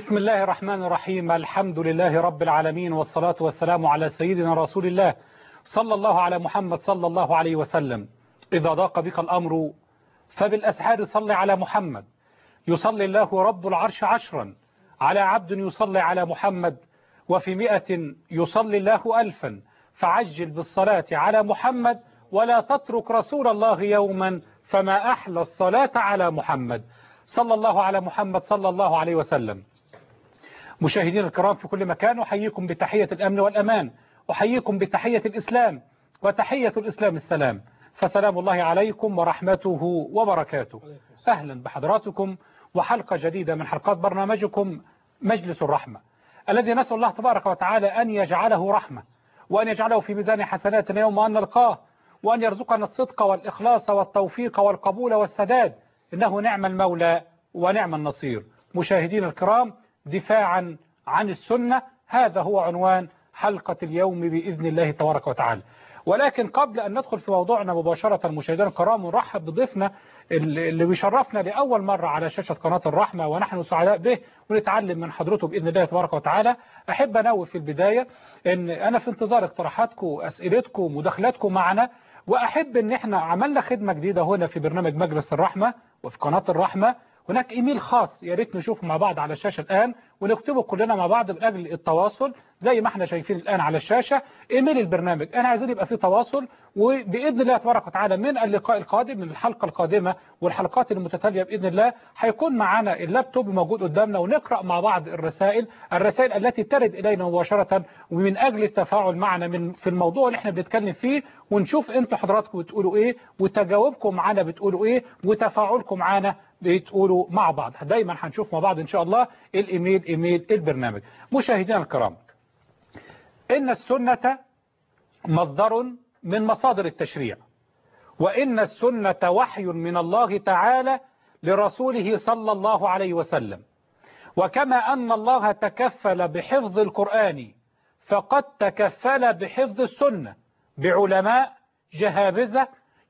بسم الله الرحمن الرحيم. الحمد لله رب العالمين، والصلاة والسلام على سيدنا رسول الله صلى الله على محمد صلى الله عليه وسلم. إذا ضاق بك الأمر فبالأسحار صل على محمد. يصلي الله رب العرش عشرا على عبد يصلي على محمد، وفي 100 يصلي الله 1000. فعجل بالصلاة على محمد، ولا تترك رسول الله يوما، فما أحلى الصلاة على محمد صلى الله على محمد صلى الله عليه وسلم. مشاهدين الكرام في كل مكان، أحييكم بتحية الأمن والأمان، أحييكم بتحية الإسلام، وتحية الإسلام السلام، فسلام الله عليكم ورحمته وبركاته. أهلا بحضراتكم وحلقة جديدة من حلقات برنامجكم مجلس الرحمة، الذي نسأل الله تبارك وتعالى أن يجعله رحمة، وأن يجعله في ميزان حسناتنا يوم أن نلقاه، وأن يرزقنا الصدق والإخلاص والتوفيق والقبول والسداد، إنه نعم المولى ونعم النصير. مشاهدين الكرام، دفاعا عن السنة، هذا هو عنوان حلقة اليوم بإذن الله تبارك وتعالى. ولكن قبل أن ندخل في موضوعنا مباشرة مشاهدينا الكرام، ونرحب بضيفنا اللي بيشرفنا لأول مرة على شاشة قناة الرحمة، ونحن سعداء به ونتعلم من حضرته بإذن الله تبارك وتعالى. أحب أنوه في البداية أن أنا في انتظار اقتراحاتكم، أسئلتكم، مداخلاتكم معنا، وأحب أن احنا عملنا خدمة جديدة هنا في برنامج مجلس الرحمة وفي قناة الرحمة. هناك ايميل خاص، يا ريت نشوفه مع بعض على الشاشة الآن ونكتبه كلنا مع بعض من أجل التواصل، زي ما احنا شايفين الآن على الشاشة ايميل البرنامج. أنا عايزين يبقى فيه تواصل، وبإذن الله تبارك وتعالى من اللقاء القادم، من الحلقة القادمة والحلقات المتتالية بإذن الله، هيكون معنا اللابتوب موجود قدامنا، ونقرأ مع بعض الرسائل التي ترد إلينا مباشرة، ومن أجل التفاعل معنا في الموضوع اللي احنا بنتكلم فيه، ونشوف انتوا حضراتكم بتقولوا ايه، وتجاوبكم معنا بتقولوا ايه، وتفاعلكم معنا بتقولوا مع بعض. دايما هنشوف مع بعض ان شاء الله الايميل، ايميل البرنامج. مشاهدينا الكرام، ان السنة مصدر من مصادر التشريع، وان السنة وحي من الله تعالى لرسوله صلى الله عليه وسلم. وكما ان الله تكفل بحفظ القرآن، فقد تكفل بحفظ السنة بعلماء جهابذة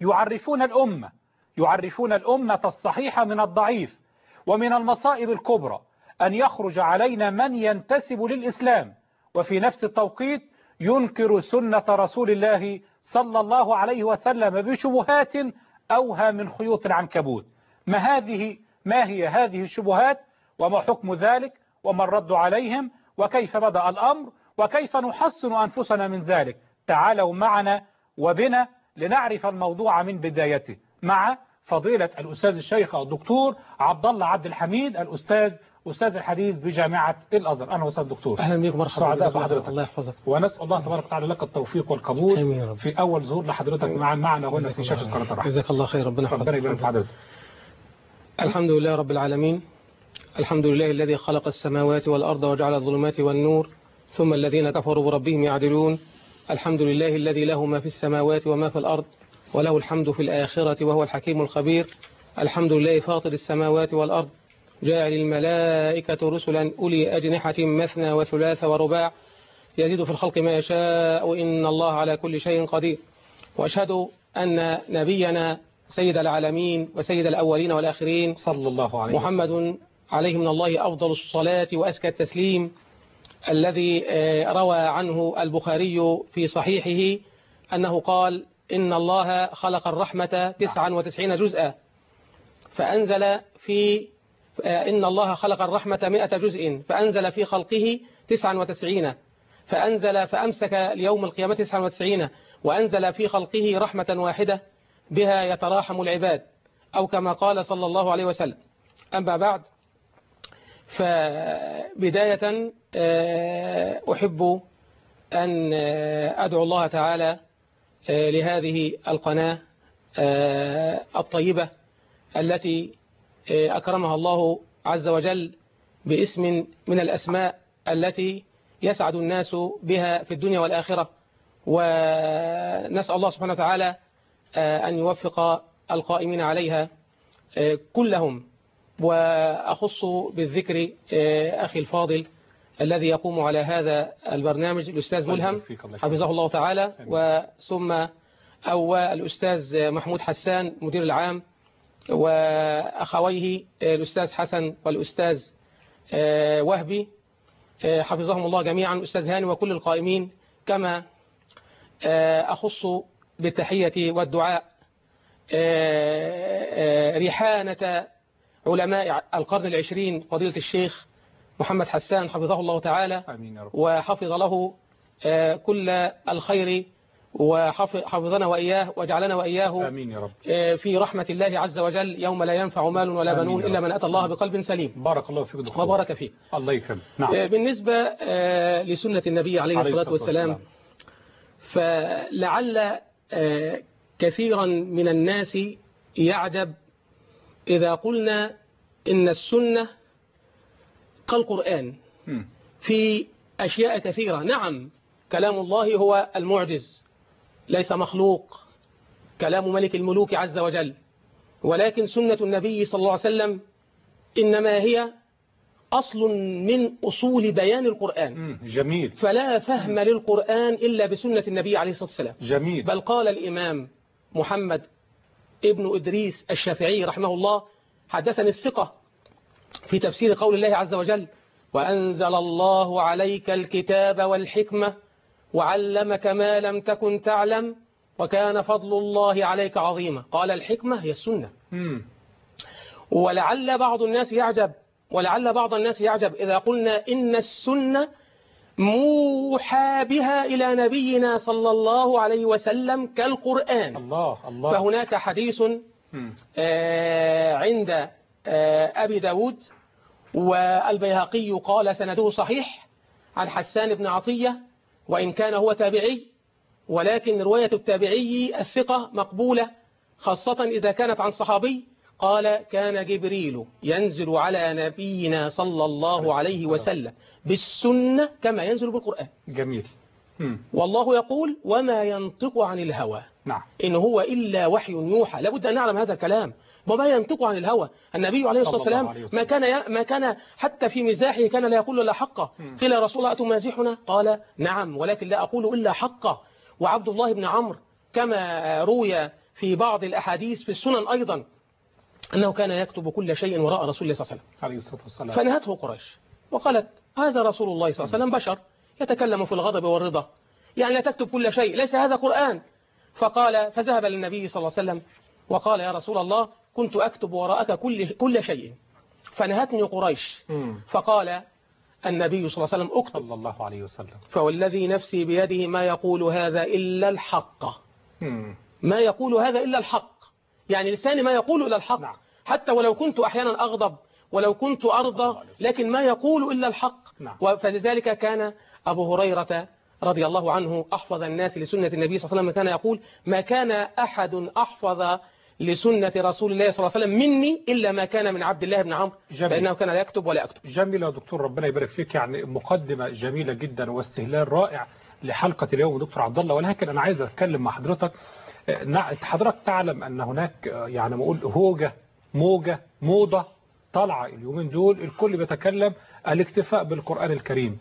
يعرفون الأمة الصحيح من الضعيف. ومن المصائب الكبرى أن يخرج علينا من ينتسب للإسلام، وفي نفس التوقيت ينكر سنة رسول الله صلى الله عليه وسلم بشبهات أوهى من خيوط العنكبوت. ما هي هذه الشبهات، وما حكم ذلك، وما الرد عليهم، وكيف بدأ الأمر، وكيف نحصن أنفسنا من ذلك؟ تعالوا معنا وبنا لنعرف الموضوع من بدايته مع فضيلة الأستاذ الشيخ الدكتور عبد الله عبد الحميد، أستاذ الحديث بجامعة الأزهر. أهلا وسهلا دكتور. أهلا بكم، مرحبا. سعداء بحضرتك، الله يحفظك، ونسأل الله تبارك وتعالى لك التوفيق والقبول في أول ظهور لحضرتك معنا هنا في شاشة قناة الرحمة. جزاك الله خير، ربنا يحفظك. ربنا يبارك في حضرتك. الحمد لله رب العالمين، الحمد لله الذي خلق السماوات والأرض وجعل الظلمات والنور، ثم الذين كفروا بربهم يعدلون. الحمد لله الذي له ما في السماوات وما في الأرض، وله الحمد في الآخرة وهو الحكيم الخبير. الحمد لله فاطر السماوات والأرض، جاعل الملائكة رسلا أولي أجنحة مثنى وثلاث ورباع، يزيد في الخلق ما يشاء، إن الله على كل شيء قدير. وأشهد أن نبينا سيد العالمين وسيد الأولين والآخرين صلى الله عليه محمد عليه من الله أفضل الصلاة وأزكى التسليم، الذي روى عنه البخاري في صحيحه أنه قال: إن الله خلق الرحمة 99 جزءا، فأنزل في إن الله خلق الرحمة 100 جزء، فأنزل في خلقه 99، فأمسك ليوم القيامة 99، وأنزل في خلقه رحمة واحدة بها يتراحم العباد، أو كما قال صلى الله عليه وسلم. أما بعد، فبداية أحب أن أدعو الله تعالى لهذه القناة الطيبة التي أكرمها الله عز وجل باسم من الأسماء التي يسعد الناس بها في الدنيا والآخرة، ونسأل الله سبحانه وتعالى أن يوفق القائمين عليها كلهم. وأخص بالذكر أخي الفاضل الذي يقوم على هذا البرنامج، الأستاذ ملهم حفظه الله تعالى، وثم الأستاذ محمود حسان مدير العام، وأخويه الأستاذ حسن والأستاذ وهبي حفظهم الله جميعا، أستاذ هاني وكل القائمين، كما أخص بالتحية والدعاء ريحانة علماء القرن العشرين فضيلة الشيخ محمد حسان حفظه الله تعالى وحفظ له كل الخير وحفظنا وإياه وجعلنا وإياه آمين يا رب. في رحمة الله عز وجل يوم لا ينفع مال ولا بنون إلا من أتى الله بقلب سليم. بارك الله فيك دكتور. وبارك فيك. الله يكرمك. نعم. بالنسبة لسنة النبي عليه الصلاة والسلام، فلعل كثيرا من الناس يعجب إذا قلنا إن السنة كالقرآن في أشياء كثيرة. نعم، كلام الله هو المعجز، ليس مخلوق، كلام ملك الملوك عز وجل، ولكن سنة النبي صلى الله عليه وسلم إنما هي أصل من أصول بيان القرآن. جميل. فلا فهم للقرآن إلا بسنة النبي عليه الصلاة والسلام. جميل. بل قال الإمام محمد ابن إدريس الشافعي رحمه الله: حدثني الثقة في تفسير قول الله عز وجل: وأنزل الله عليك الكتاب والحكمة وعلمك ما لم تكن تعلم وكان فضل الله عليك عظيما. قال الحكمة هي السنة. ولعل بعض الناس يعجب إذا قلنا إن السنة موحى بها إلى نبينا صلى الله عليه وسلم كالقرآن. الله. فهناك حديث عند أبي داود والبيهقي قال سنده صحيح عن حسان بن عطية، وإن كان هو تابعي، ولكن رواية التابعي الثقة مقبولة، خاصة إذا كانت عن صحابي. قال: كان جبريل ينزل على نبينا صلى الله عليه وسلم بالسنة كما ينزل بالقرآن. جميل. والله يقول: وما ينطق عن الهوى. نعم. إن هو إلا وحي يوحى. لابد أن نعلم هذا الكلام، وما ينطق عن الهوى. النبي عليه الصلاة والسلام ما كان حتى في مزاحه كان لا يقول إلا حقه. قيل يا رسول الله أتمازحنا؟ قال: نعم، ولكن لا أقول إلا حقه. وعبد الله بن عمرو كما روي في بعض الأحاديث في السنن أيضا أنه كان يكتب كل شيء وراء رسول الله صلى الله عليه وسلم. فنهته قريش وقالت: هذا رسول الله صلى الله عليه وسلم بشر يتكلم في الغضب والرضا، يعني لا تكتب كل شيء، ليس هذا قرآن. فذهب للنبي صلى الله عليه وسلم وقال: يا رسول الله، كنت أكتب وراءك كل شيء، فنهتني قريش. فقال النبي صلى الله عليه وسلم: اكتب. صلى الله عليه وسلم. فوالذي نفسي بيده ما يقول هذا إلا الحق. ما يقول هذا إلا الحق، يعني لساني ما يقول إلا الحق. نعم. حتى ولو كنت أحيانا أغضب، ولو كنت أرضى، لكن ما يقول إلا الحق. نعم. فلذلك كان أبو هريرة رضي الله عنه أحفظ الناس لسنة النبي صلى الله عليه وسلم، كان يقول: ما كان أحد أحفظ لسنة رسول الله صلى الله عليه وسلم مني إلا ما كان من عبد الله بن عمرو، لأنه كان لا يكتب ولا يكتب. جميل يا دكتور، ربنا يبارك فيك. يعني مقدمة جميلة جدا واستهلال رائع لحلقة اليوم دكتور عبد الله. ولكن أنا عايز أتكلم مع حضرتك. حضرتك تعلم أن هناك يعني ما أقول موضة طالعة اليومين دول، الكل بيتكلم الاكتفاء بالقرآن الكريم،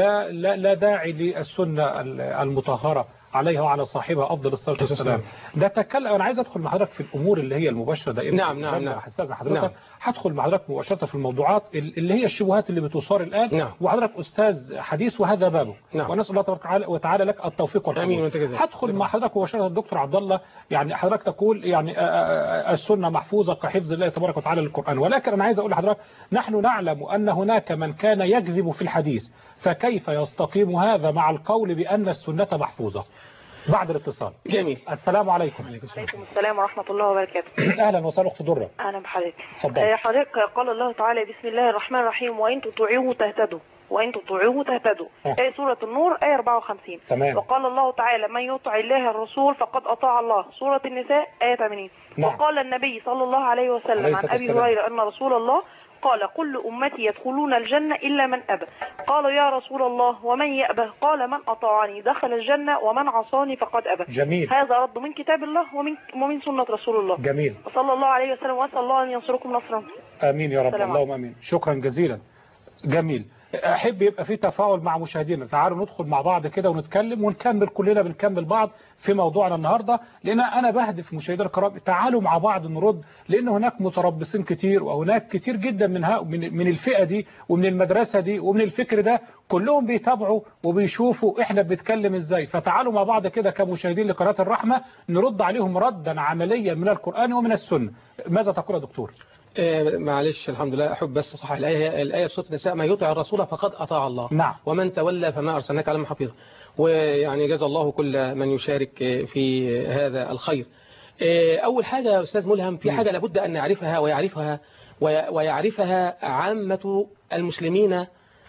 لا داعي للسنة المطهرة عليها وعلى صاحبها أفضل الصلاة والسلام. ده تكلم. أنا عايز أدخل مع حضرتك في الأمور اللي هي المباشرة دائما. نعم. حساسة حضرتك. هدخل مع حضرتك مباشرة في الموضوعات اللي هي الشبهات اللي بتثار الآن. وحضرتك أستاذ حديث وهذا بابه. ونسأل الله تبارك وتعالى لك التوفيق والقبول. هدخل مع حضرتك مباشرة الدكتور عبد الله. يعني حضرتك تقول يعني السنة محفوظة كحفظ الله تبارك وتعالى للقرآن، ولكن أنا عايز أقول لحضرتك نحن نعلم أن هناك من كان يكذب في الحديث، فكيف يستقيم هذا مع القول بأن السنة محفوظة؟ بعد الاتصال. جميل. السلام عليكم. عليكم السلام ورحمة الله وبركاته. أهلا وسهلا أخت درة. أهلا بحضرتك. حضرتك قال الله تعالى: بسم الله الرحمن الرحيم: وإن تطيعوه تهتدوا، وإن تطيعوه تهتدوا. سورة النور آية 54. تمام. وقال الله تعالى: من يطع الله الرسول فقد أطاع الله. سورة النساء آية 80. نعم. وقال النبي صلى الله عليه وسلم عن أبي هريرة أن رسول الله قال: كل أمتي يدخلون الجنة إلا من أبى. قالوا: يا رسول الله ومن يأبى؟ قال: من أطاعني دخل الجنة ومن عصاني فقد أبى. جميل. هذا رد من كتاب الله ومن سنة رسول الله. جميل. صلى الله عليه وسلم، وأسأل الله أن ينصركم نصرا. آمين يا رب. اللهم آمين. شكرا جزيلا. جميل. احب يبقى في تفاعل مع مشاهدينا. تعالوا ندخل مع بعض كده ونتكلم ونكمل، كلنا بنكمل بعض في موضوعنا النهارده، لان انا بهدف مشاهدينا الكرام تعالوا مع بعض نرد، لان هناك متربصين كتير، وهناك كتير جدا من الفئه دي ومن المدرسه دي ومن الفكر ده، كلهم بيتابعوا وبيشوفوا احنا بنتكلم ازاي. فتعالوا مع بعض كده كمشاهدين لقناه الرحمه نرد عليهم ردا عمليا من القران ومن السنه. ماذا تقول يا دكتور؟ معلش الحمد لله، أحب بس صح الآية في سورة النساء: ما يطع الرسول فقد أطاع الله. نعم. ومن تولى فما أرسلناك عليهم حفيظا. ويعني جزا الله كل من يشارك في هذا الخير. أول حاجة يا أستاذ ملهم، في حاجة لابد أن نعرفها ويعرفها عامة المسلمين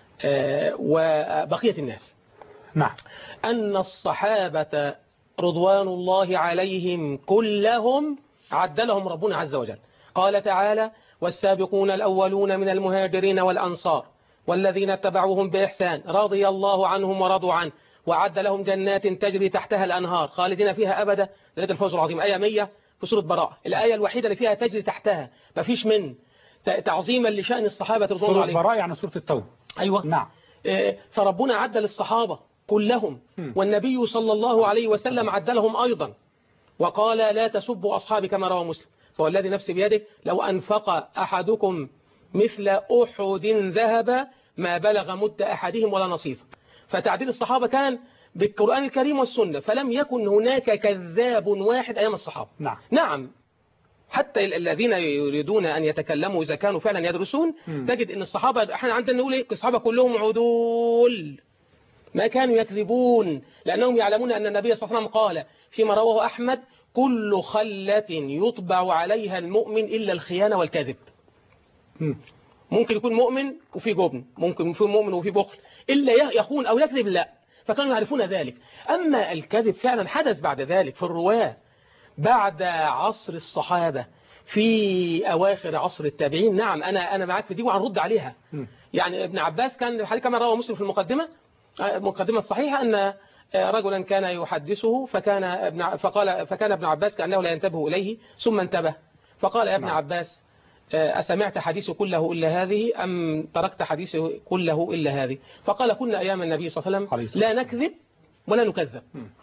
وبقية الناس. نعم. أن الصحابة رضوان الله عليهم كلهم عدلهم ربنا عز وجل. قال تعالى: والسابقون الأولون من المهاجرين والأنصار والذين اتبعوهم بإحسان رضي الله عنهم ورضوا عنه وأعد لهم جنات تجري تحتها الأنهار خالدين فيها أبدا ذلك الفوز العظيم. آية 100 في سورة براءة، الآية الوحيدة اللي فيها تجري تحتها، ما فيش من تعظيما لشأن الصحابة رضوان الله عليهم. سورة براءة يعني سورة التوبة. أيوة. نعم. فربنا عدل الصحابة كلهم، والنبي صلى الله عليه وسلم عدلهم أيضا، وقال: لا تسبوا أصحابي، كما روى مسلم: فوالذي نفسي بيده لو أنفق أحدكم مثل أحد ذهب ما بلغ مد أحدهم ولا نصيفه. فتعديل الصحابة كان بالقرآن الكريم والسنة، فلم يكن هناك كذاب واحد أيام الصحابة. نعم. حتى الذين يريدون أن يتكلموا إذا كانوا فعلا يدرسون تجد أن الصحابة، احنا عندنا نقول الصحابة كلهم عدول، ما كانوا يكذبون، لأنهم يعلمون أن النبي صلى الله عليه وسلم قال فيما رواه أحمد: كل خلة يطبع عليها المؤمن إلا الخيانة والكذب. ممكن يكون مؤمن وفي جبن، ممكن يكون مؤمن وفي بخل، إلا يخون أو يكذب لا، فكانوا يعرفون ذلك. أما الكذب فعلا حدث بعد ذلك في الرواة بعد عصر الصحابة في أواخر عصر التابعين. نعم، أنا معاك في دي وهنرد عليها. يعني ابن عباس كان الحديث كما روى مسلم في المقدمة الصحيحة أن رجلا كان يحدثه فكان ابن عباس كأنه لا ينتبه إليه ثم انتبه فقال: يا ابن عباس، أسمعت حديث كله إلا هذه أم تركت حديث كله إلا هذه؟ فقال: كنا أيام النبي صلى الله عليه وسلم لا نكذب ولا نكذب،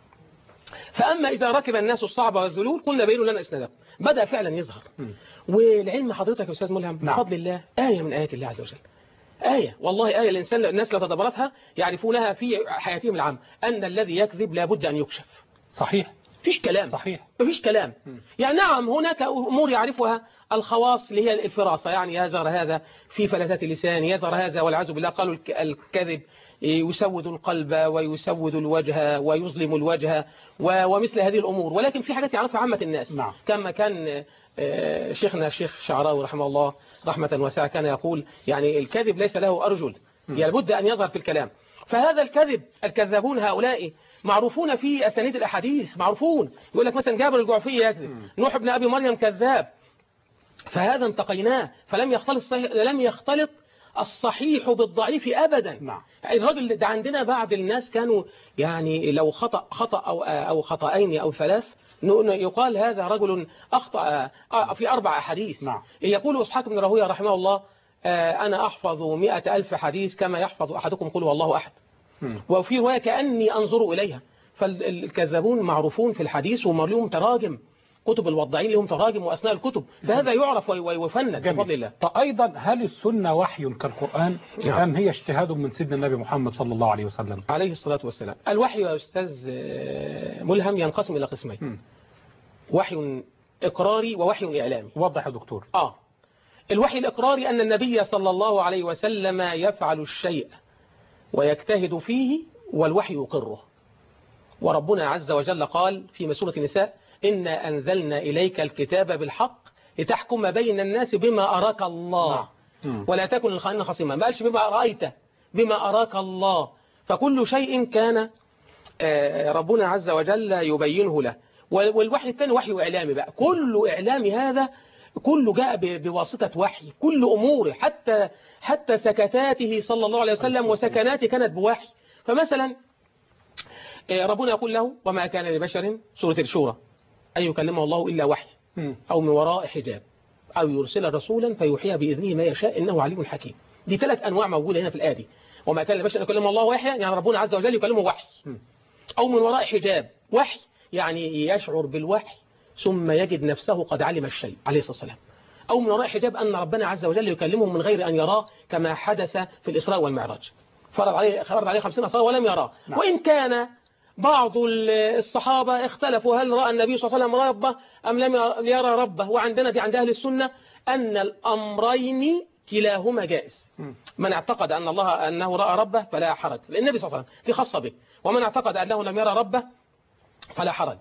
فأما إذا ركب الناس الصعب والذلول قلنا بينوا لنا إسناده. بدأ فعلا يظهر. والعلم حضرتك يا أستاذ ملهم بفضل الله آية من آيات الله عز وجل، آية والله آية الناس لو تدبرتها يعرفونها في حياتهم العامة، أن الذي يكذب لابد أن يكشف. صحيح. فيش كلام. صحيح. مفيش كلام. يعني نعم هناك أمور يعرفها الخواص اللي هي الفراسة، يعني يظهر هذا في فلتات اللسان، يظهر هذا والعياذ بالله. قالوا الكذب يسود القلب ويسود الوجه ويظلم الوجه ومثل هذه الأمور، ولكن في حاجات يعرفها عامة الناس. نعم. كما كان شيخنا الشيخ شعراوي رحمه الله رحمة واسعة كان يقول: يعني الكذب ليس له أرجل، لابد أن يظهر في الكلام. فهذا الكذب، الكذابون هؤلاء معروفون في أسانيد الأحاديث، معروفون. يقول لك مثلا جابر الجعفي يكذب، نوح بن أبي مريم كذاب، فهذا انتقيناه، لم يختلط الصحيح بالضعيف أبدا. نعم. الرجل ده عندنا بعض الناس كانوا يعني لو خطأ أو خطأين أو ثلاث يقال هذا رجل أخطأ في 4 أحاديث. نعم. يقول إسحاق بن راهويه رحمه الله: أنا أحفظ 100,000 حديث كما يحفظ أحدكم قل والله أحد. وفي رواية كأني أنظر إليها. فالكذابون معروفون في الحديث ومليهم تراجم، كتب الوضعين لهم تراجم وأثناء الكتب، فهذا يعرف ويفند بفضل الله. أيضا هل السنة وحي كالقرآن أم هي اجتهاد من سيدنا النبي محمد صلى الله عليه وسلم عليه الصلاة والسلام؟ الوحي يا أستاذ ملهم ينقسم إلى قسمين: وحي إقراري ووحي إعلامي. وضح يا دكتور. الوحي الإقراري أن النبي صلى الله عليه وسلم يفعل الشيء ويجتهد فيه والوحي يقره. وربنا عز وجل قال في سورة النساء: إنا أنزلنا إليك الكتاب بالحق لتحكم بين الناس بما أراك الله ولا تكن للخائنين خصيما. ما قالش بما رأيت، بما أراك الله. فكل شيء كان ربنا عز وجل يبينه له. والوحي الثاني وحي إعلامي بقى، كل إعلامي هذا كله جاء بواسطة وحي، كل أموره حتى سكتاته صلى الله عليه وسلم وسكناته كانت بوحي. فمثلا ربنا يقول له: وما كان لبشر، سورة الشورى، أن يكلمه الله إلا وحي أو من وراء حجاب أو يرسل رسولا فيوحي بإذنه ما يشاء إنه عليم حكيم. دي 3 أنواع موجودة هنا في الآية دي. وما كان لبشر أن يكلمه الله وحيا، يعني ربنا عز وجل يكلمه وحي، أو من وراء حجاب. وحي يعني يشعر بالوحي ثم يجد نفسه قد علم الشيء عليه الصلاة والسلام، أو من وراء حجاب أن ربنا عز وجل يكلمه من غير أن يراه كما حدث في الإسراء والمعراج، فرض عليه 50 صلاة ولم يراه. وإن كان بعض الصحابة اختلفوا هل رأى النبي صلى الله عليه وسلم ربه أم لم يرى ربه، وعندنا دي عند أهل السنة أن الأمرين كلاهما جائز. من اعتقد أنه رأى ربه فلا حرج، لأن النبي صلى الله عليه وسلم دي خاصة به، ومن اعتقد أنه لم يرى ربه فلا حرج.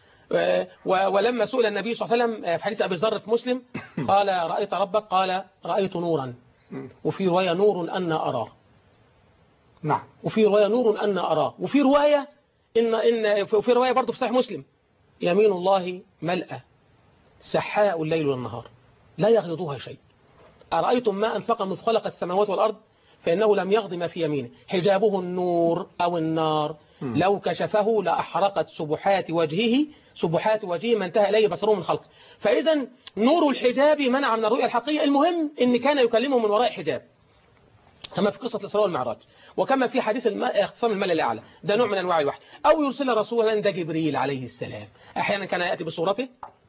ولما سئل النبي صلى الله عليه وسلم في حديث أبي ذر في مسلم قال رأيت ربك؟ قال رأيت نورا، وفي رواية نور أن أراه. نعم. وفي رواية نور أن أراه، وفي رواية وفي رواية برضه في صحيح مسلم يمين الله ملأى سحاء الليل والنهار لا يغضها شيء، أرأيتم ما أنفق منذ خلق السماوات والأرض فإنه لم يغض ما في يمينه، حجابه النور أو النار، لو كشفه لأحرقت سبحات وجهه ما انتهى إليه بصره من خلقه. فإذا نور الحجاب منع من الرؤية الحقيقية. المهم إن كان يكلمه من وراء حجاب كما في قصة الإسراء والمعراج، وكما في حديث اختصام الملأ الأعلى، ده نوع من أنواع الوحي. أو يرسل رسولا، ده جبريل عليه السلام، أحيانا كان يأتي بصورته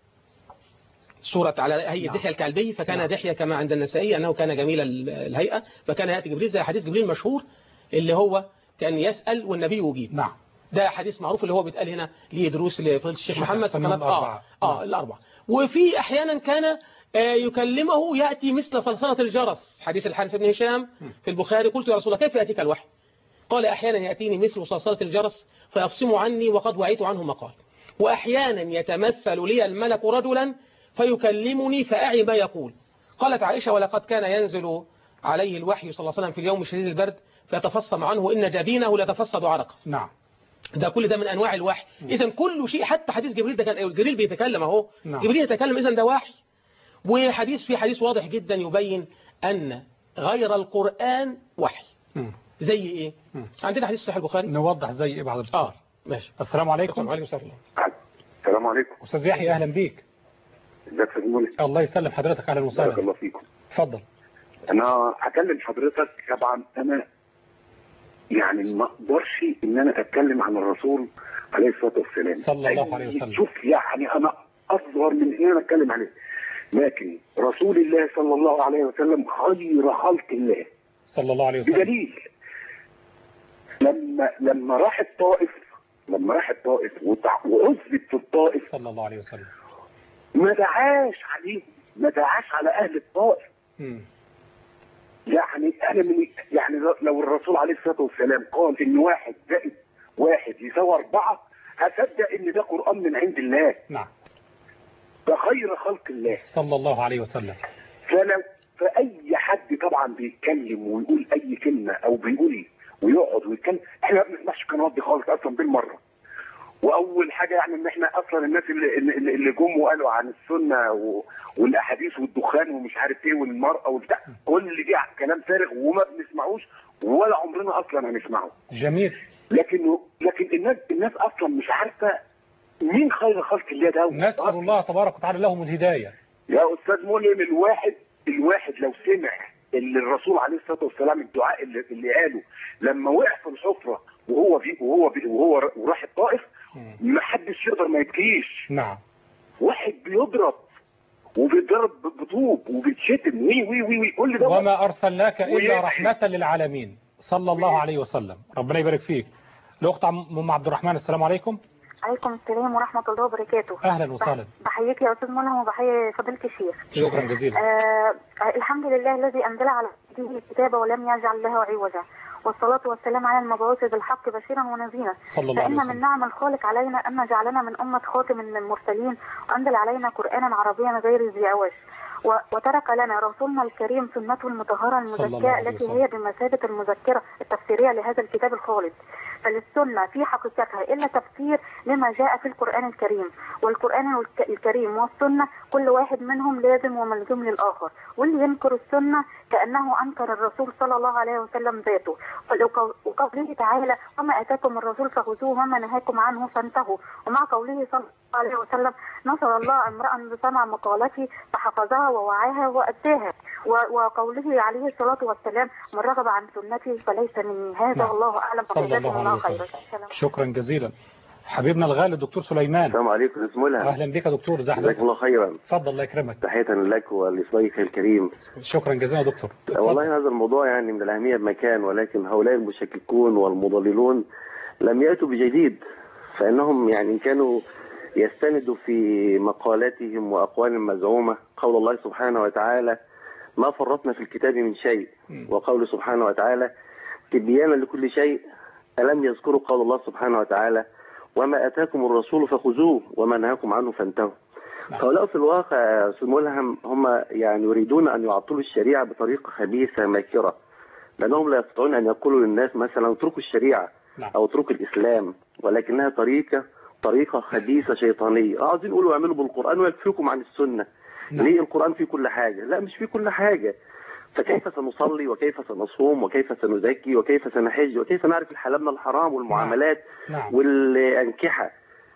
صورة على هيئة دحية الكلبي، فكان دحية كما عند النسائي أنه كان جميل الهيئة، فكان يأتي جبريل زي حديث جبريل المشهور اللي هو كان يسأل والنبي يجيب. نعم. ده حديث معروف اللي هو بيتقال هنا ليه دروس لفضيلة الشيخ محمد في قناة الأربعة. وفي أحيانا كان يكلمه يأتي مثل صلصلة الجرس، حديث الحارث بن هشام في البخاري، قلت يا رسول الله كيف يأتيك الوحي؟ قال أحيانا يأتيني مثل صلصلة الجرس فيفصم عني وقد وعيت عنه مقال، وأحيانا يتمثل لي الملك رجلا فيكلمني فأعي ما يقول. قالت عائشة ولقد كان ينزل عليه الوحي صلى الله عليه وسلم في اليوم شديد البرد فيتفصم عنه إن جبينه لتفصد عرقه. نعم. ده كل ده من أنواع الوحي. إذا كل شيء، حتى حديث جبريل ده كان جبريل بيتكلم أهو. نعم. جبريل يتكلم، إذا ده وحي. في حديث واضح جدا يبين أن غير القرآن وحي. زي إيه؟ عندنا حديث صحيح البخاري نوضح زي إيه بعد الفطر. ماشي. السلام عليكم. وعليكم السلام. السلام عليكم. أستاذ يحيى أهلا بيك. ازيك يا زميلي؟ الله يسلم حضرتك، أهلا وسهلا. بارك الله فيكم. اتفضل. أنا هكلم حضرتك. طبعا أنا يعني ما اقدرش ان انا اتكلم عن الرسول عليه الصلاه والسلام صلى الله عليه وسلم. شوف يعني انا اصغر من ان انا اتكلم عليه، لكن رسول الله صلى الله عليه وسلم خير خلق الله صلى الله عليه وسلم. بدليل لما راح الطائف وعذب في الطائف صلى الله عليه وسلم ما دعاش عليه، ما دعاش على اهل الطائف. يعني لو الرسول عليه الصلاه والسلام قال ان 1 زائد 1 يساوي 4، هصدق ان ده قرآن من عند الله. نعم. ده خير خلق الله صلى الله عليه وسلم. فأي حد طبعا بيتكلم ويقول أي كلمة أو بيقول ويقعد ويتكلم، احنا ما بنسمعش القنوات دي خالص أصلا بالمرة. وأول حاجة يعني إن احنا أصلا الناس اللي جم وقالوا عن السنة والأحاديث والدخان ومش عارف إيه والمرأة وبتاع، كل دي كلام فارغ وما بنسمعوش ولا عمرنا أصلا هنسمعه. جميل. لكن الناس أصلا مش عارفة مين خير خلق الله ده. نسأل الله تبارك وتعالى لهم الهداية. يا أستاذ ملهم، الواحد لو سمع اللي الرسول عليه الصلاة والسلام الدعاء اللي قاله لما وقع في الحفرة وهو وراح الطائف، ما حدش يقدر ما يبكيش. نعم. واحد بيضرب بطوب وبيتشتم وي كل ده. وما أرسلناك إلا رحمة للعالمين صلى الله عليه وسلم. ربنا يبارك فيك. الأخت أم عبد الرحمن، السلام عليكم. عليكم السلام ورحمة الله وبركاته. أهلا وسهلا. بحييك يا أستاذ ملهم وبحيي فضيلة الشيخ. شكرا جزيلا. الحمد لله الذي أنزل على عبده الكتاب ولم يجعل له عوجا، والصلاة والسلام على المبعوث بالحق بشيرا ونذيرا. صلى الله عليه وسلم. فإن من نعم الخالق علينا أن جعلنا من أمة خاتم من المرسلين، وأنزل علينا قرآنا عربيا غير ذي عوج، وترك لنا رسولنا الكريم سنته المطهرة المزكاة التي هي بمثابة المذكرة التفسيرية لهذا الكتاب الخالد. فللسنة في حقيقتها إلا تفسير لما جاء في القرآن الكريم، والقرآن الكريم والسنة كل واحد منهم لازم وملزوم للآخر، واللي ينكر السنة كأنه أنكر الرسول صلى الله عليه وسلم ذاته. وقوله تعالى وما آتاكم الرسول فخذوه وما نهاكم عنه فانتهوا، ومع قوله صلى الله عليه وسلم نصر الله امرأ بسمع مقالتي فحفظها ووعاها وأداها، وقوله عليه الصلاة والسلام من رغب عن سنتي فليس مني. هذا والله أعلم. صلى الله عليه وسلم. شكرا جزيلا. حبيبنا الغالي الدكتور سليمان. السلام عليكم. اسمه لها. اهلا بك يا دكتور. جزاك الله خيرا. اتفضل الله يكرمك. تحية لك ولضيفك الكريم. شكرا جزيلا يا دكتور. والله هذا الموضوع يعني من الأهمية بمكان، ولكن هؤلاء المشككون والمضللون لم يأتوا بجديد، فإنهم يعني كانوا يستندوا في مقالاتهم وأقوالهم مزعومة قول الله سبحانه وتعالى ما فرطنا في الكتاب من شيء، وقول سبحانه وتعالى تبيانا لكل شيء. ألم يذكروا قول الله سبحانه وتعالى وما أتاكم الرسول فخذوه وما نهاكم عنه فانتهوا. هؤلاء في الواقع يا أستاذ ملهم هم يعني يريدون أن يعطلوا الشريعة بطريقة خبيثة ماكرة، لأنهم لا يستطيعون أن يقولوا للناس مثلا اتركوا الشريعة أو اتركوا الإسلام، ولكنها طريقة خبيثة شيطانية. عايزين يقولوا اعملوا بالقرآن ويكفيكم عن السنة. ليه القرآن فيه كل حاجة؟ لا مش فيه كل حاجة. فكيف سنصلي وكيف سنصوم وكيف سنزكي وكيف سنحج وكيف نعرف الحلال من الحرام والمعاملات والأنكحة؟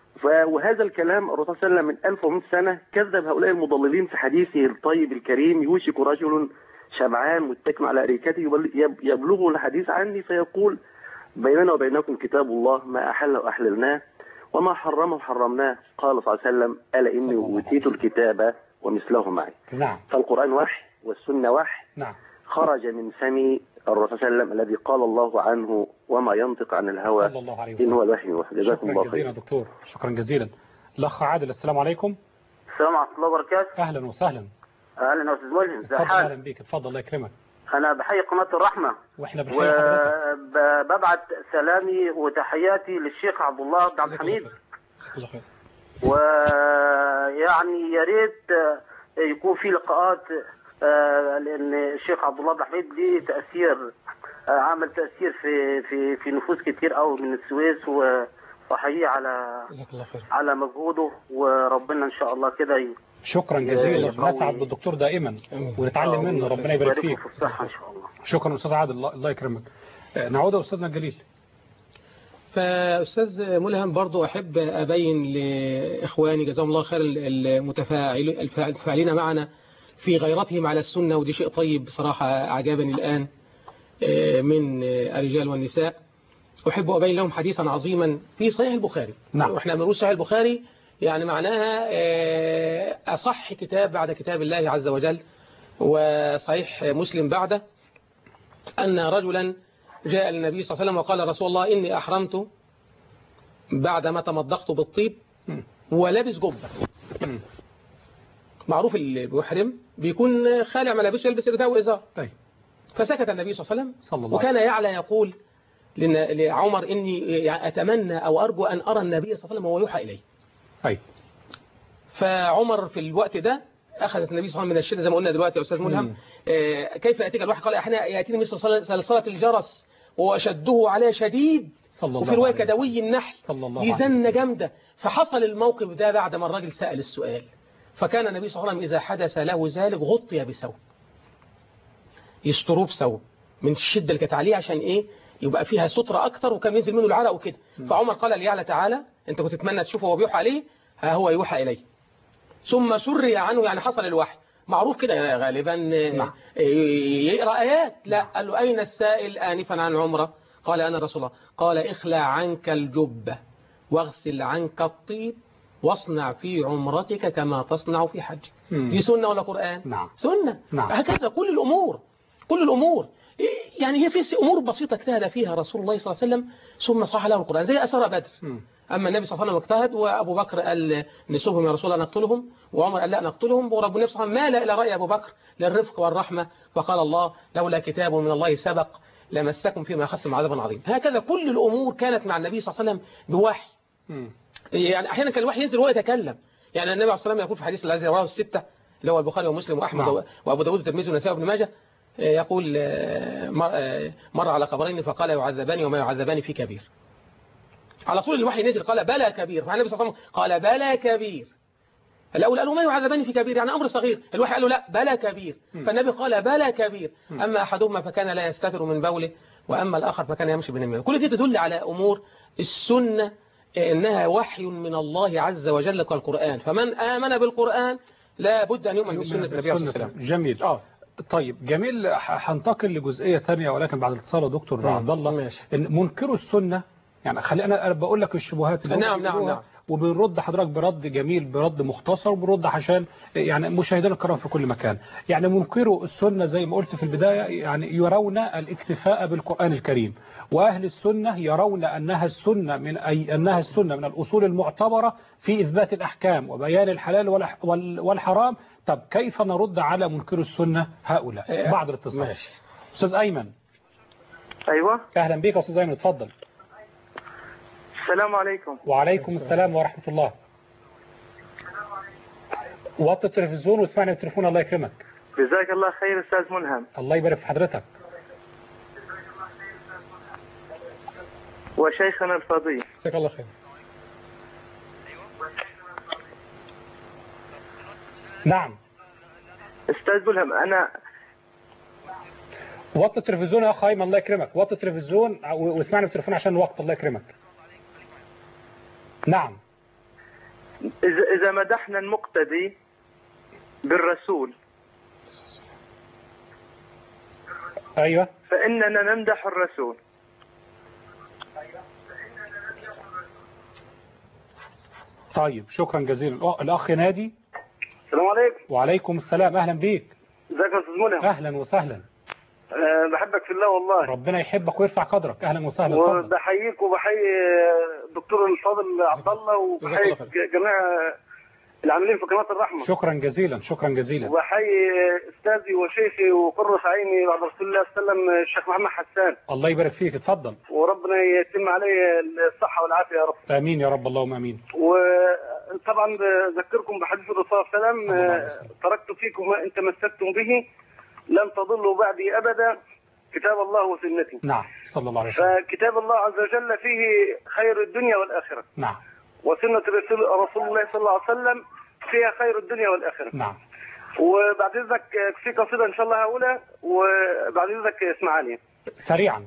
وهذا الكلام الرسول صلى الله عليه وسلم من 1100 سنة كذب هؤلاء المضللين في حديثه الطيب الكريم يوشك رجل شبعان متكئ على أريكته يبلغه الحديث عني فيقول بيننا وبينكم كتاب الله ما أحله أحللناه وما حرمه حرمناه. قال صلى الله عليه وسلم ألا إني أوتيت الكتاب ومثله معي. فالقرآن وحي والسنة وحي. خرج من فم الرسول صلى الله عليه وسلم الذي قال الله عنه وما ينطق عن الهوى إن هو الوحي يوحى. جزاكم الله خير. شكرا جزيلا دكتور. شكرا جزيلا. الأخ عادل السلام عليكم. السلام ورحمة الله وبركاته. أهلا وسهلا. أهلا أستاذ ملهم. اتفضل. أهلا بك. اتفضل الله يكرمك. أنا بحيي قناة الرحمة وإحنا بنحيي حضرتك. وببعت سلامي وتحياتي للشيخ عبد الله عبد الحميد. ويعني يا ريت يكون في لقاءات، لأن الشيخ عبد الله عبد الحميد ليه تأثير، عمل تأثير في نفوس كتير قوي من السويس، وأحييه على مجهوده، وربنا إن شاء الله كده شكرا جزيلا. نسعد بالدكتور دائما ونتعلم منه. ربنا يبارك فيك. الصحة إن شاء الله. شكرا أستاذ عادل. الله يكرمك. نعود أستاذنا الجليل. فأستاذ ملهم برضو أحب أبين لإخواني جزاهم الله خير المتفاعلين معنا في غيرتهم على السنة، ودي شيء طيب بصراحة أعجبني الآن من الرجال والنساء. أحب أبين لهم حديثا عظيما في صحيح البخاري. وإحنا بنقول صحيح البخاري يعني معناها أصح كتاب بعد كتاب الله عز وجل، وصحيح مسلم بعده، أن رجلا جاء للنبي صلى الله عليه وسلم وقال رسول الله إني أحرمت بعدما تمضغت بالطيب ولابس جبة. معروف اللي بيحرم بيكون خالع ملابسه يلبس رداء وإزار. فسكت النبي صلى الله عليه وسلم وكان يعلى يقول لعمر إني أتمنى أو أرجو أن أرى النبي صلى الله عليه وسلم وهو يوحى إليه. فعمر في الوقت ده أخذت النبي صلى الله عليه وسلم من الشدة زي ما قلنا دلوقتي يا أستاذ ملهم. كيف يأتيك الوحي؟ قال أحيانا يأتيني مثل صلصلة الجرس وأشده عليه شديد، وفي رواية كدوي النحل يزن جامدة. فحصل الموقف ده بعد ما الراجل سأل السؤال، فكان النبي صلى الله عليه وسلم إذا حدث له ذلك غطي بثوب، يستروه بثوب من الشدة اللي كانت عليه عشان إيه يبقى فيها سترة أكتر، وكان ينزل منه العرق وكده. فعمر قال ليعلى تعالى أنت كنت تتمنى تشوفه وهو بيوحى عليه، ها هو يوحى إليه. ثم سري عنه يعني حصل الوحي. معروف كده غالبا يقرأ آيات. لا، قال له أين السائل آنفا عن عمره؟ قال أنا رسول الله. قال اخلع عنك الجبة واغسل عنك الطيب واصنع في عمرتك كما تصنع في حجك. دي سنة ولا قرآن؟ سنة. هكذا كل الأمور يعني هي في أمور بسيطة اجتهد فيها رسول الله صلى الله عليه وسلم ثم صح له القرآن، زي أسرى بدر. أما النبي صلى الله عليه وسلم اجتهد، وأبو بكر قال نسوهم يا رسول الله نقتلهم، وعمر قال لا نقتلهم، ورب النبي صلى الله عليه وسلم مال إلى رأي أبو بكر للرفق والرحمة، فقال الله لولا كتاب من الله سبق لمسكم فيما أخذتم عذابا عظيما. هكذا كل الأمور كانت مع النبي صلى الله عليه وسلم بوحي. يعني أحيانا كان الوحي ينزل وهو يتكلم. يعني النبي صلى الله عليه وسلم يقول في حديث الذي رواه الستة اللي هو البخاري ومسلم وأحمد وأبو داود والترمذي والنسائي وابن ماجه، يقول مر على قبرين فقال يعذبان وما يعذبان في كبير. على طول الوحي نزل قال بلى كبير، فالنبي صلى الله عليه وسلم قال بلى كبير. الأول قالوا ما يعذبان في كبير، يعني أمر صغير. الوحي قالوا لا بلى كبير، فالنبي قال بلى كبير. أما أحدهما فكان لا يستتر من بوله، وأما الآخر فكان يمشي بنميمه. كل دي تدل على أمور السنة إنها وحي من الله عز وجل كالقرآن، فمن آمن بالقرآن لا بد أن يؤمن بسنة النبي صلى الله عليه وسلم. جميل. طيب جميل. هنتقل لجزئية ثانية ولكن بعد الاتصال دكتور عبد الله. إن منكروا السنة، يعني خلينا أنا بقول لك الشبهات اللي نعم وبنرد حضرتك برد جميل، برد مختصر، وبنرد عشان يعني مشاهدينا الكرام في كل مكان. يعني منكروا السنة زي ما قلت في البداية يعني يرون الاكتفاء بالقرآن الكريم، وأهل السنة يرون أنها السنة من الأصول المعتبرة في إثبات الأحكام وبيان الحلال والحرام. طب كيف نرد على منكروا السنة هؤلاء؟ بعد الاتصال. أستاذ أيمن. أيوة. أهلا بك أستاذ أيمن، اتفضل. السلام عليكم. وعليكم السلام ورحمة الله. وطي التلفزيون واسمعني بالتليفون الله يكرمك. جزاك الله خير أستاذ ملهم. الله يبارك في حضرتك. وشيخنا الفضيل. جزاك الله خير. نعم. أستاذ ملهم أنا وطي التلفزيون يا أخ أيمن الله يكرمك، وطي التلفزيون واسمعني بالتليفون عشان الوقت الله يكرمك. نعم. إذا مدحنا المقتدي بالرسول أيوة فإننا نمدح الرسول. طيب شكرا جزيلا. الأخ نادي. السلام عليكم. وعليكم السلام، أهلا بيك. ازيك يا أستاذ ملهم؟ أهلا وسهلا. بحبك في الله والله. ربنا يحبك ويرفع قدرك. أهلا وسهلا. وبحييك وبحيي الدكتور الفاضل عبد الله، وبحيي جميع العاملين في قناة الرحمة. شكرا جزيلا شكرا جزيلا. وبحيي أستاذي وشيخي وقرة عيني بعد رسول الله صلى الله عليه وسلم الشيخ محمد حسان. الله يبارك فيك، اتفضل. وربنا يتم عليه الصحة والعافية يا رب. آمين يا رب اللهم آمين. وطبعا بذكركم بحديث الرسول صلى الله عليه وسلم تركت فيكم ما إن تمسكتم به لن تضلوا بعدي أبدا، كتاب الله وسنتي. نعم صلى الله عليه وسلم. فكتاب الله عز وجل فيه خير الدنيا والآخرة. نعم. وسنة رسول الله صلى الله عليه وسلم فيها خير الدنيا والآخرة. نعم. وبعد إذنك في قصيدة إن شاء الله هقولها، وبعد إذنك اسمعني سريعا.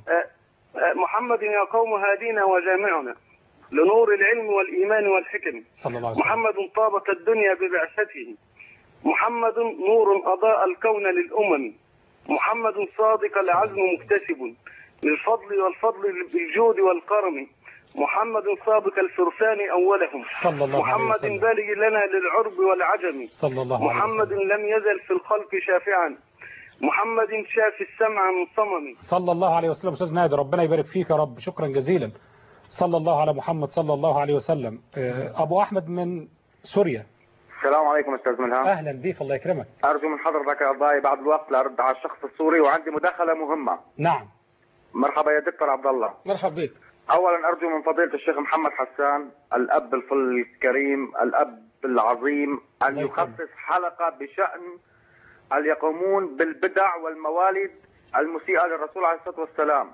محمد يا قوم هادينا وجامعنا لنور العلم والإيمان والحكم. صلى الله عليه وسلم. محمد طابت الدنيا ببعثته، محمد نور أضاء الكون للأمم، محمد صادق العزم مكتسب للفضل والفضل بالجود والكرم، محمد سابق الفرسان أولهم، صلى الله عليه محمد وسلم. بالغ لنا للعرب والعجم، صلى الله عليه وسلم. محمد لم يزل في الخلق شافعا، محمد شاف السمع من صمم. صلى الله عليه وسلم. أستاذ نادر ربنا يبارك فيك يا رب، شكرا جزيلا. صلى الله على محمد صلى الله عليه وسلم. أبو أحمد من سوريا. السلام عليكم أستاذ ملهم. أهلا بيك الله يكرمك. أرجو من حضرتك يا أرضاي بعد الوقت لأرد على الشخص السوري، وعندي مداخلة مهمة. نعم. مرحبا يا دكتور عبد الله. مرحبا بك. أولا أرجو من فضيلة الشيخ محمد حسان الأب الكريم الأب العظيم أن يخصص حلقة بشأن اللي يقومون بالبدع والموالد المسيئة للرسول عليه الصلاة والسلام،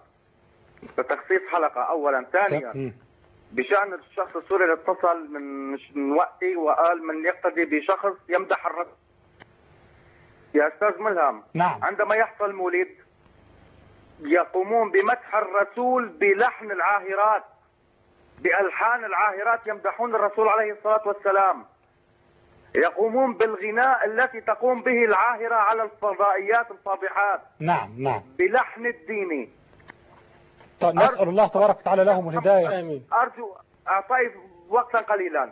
بتخصيص حلقة أولا. ثانيا بشأن الشخص السوري اللي اتصل من وقتي وقال من يقتدي بشخص يمدح الرسول. يا أستاذ ملهم. نعم. عندما يحصل مولد يقومون بمدح الرسول بلحن العاهرات، بألحان العاهرات يمدحون الرسول عليه الصلاة والسلام. يقومون بالغناء التي تقوم به العاهرة على الفضائيات الفاضحات. نعم نعم. بلحن الديني. طيب نسأل الله تبارك وتعالى لهم الهداية. آمين. أرجو أعطي وقتا قليلا.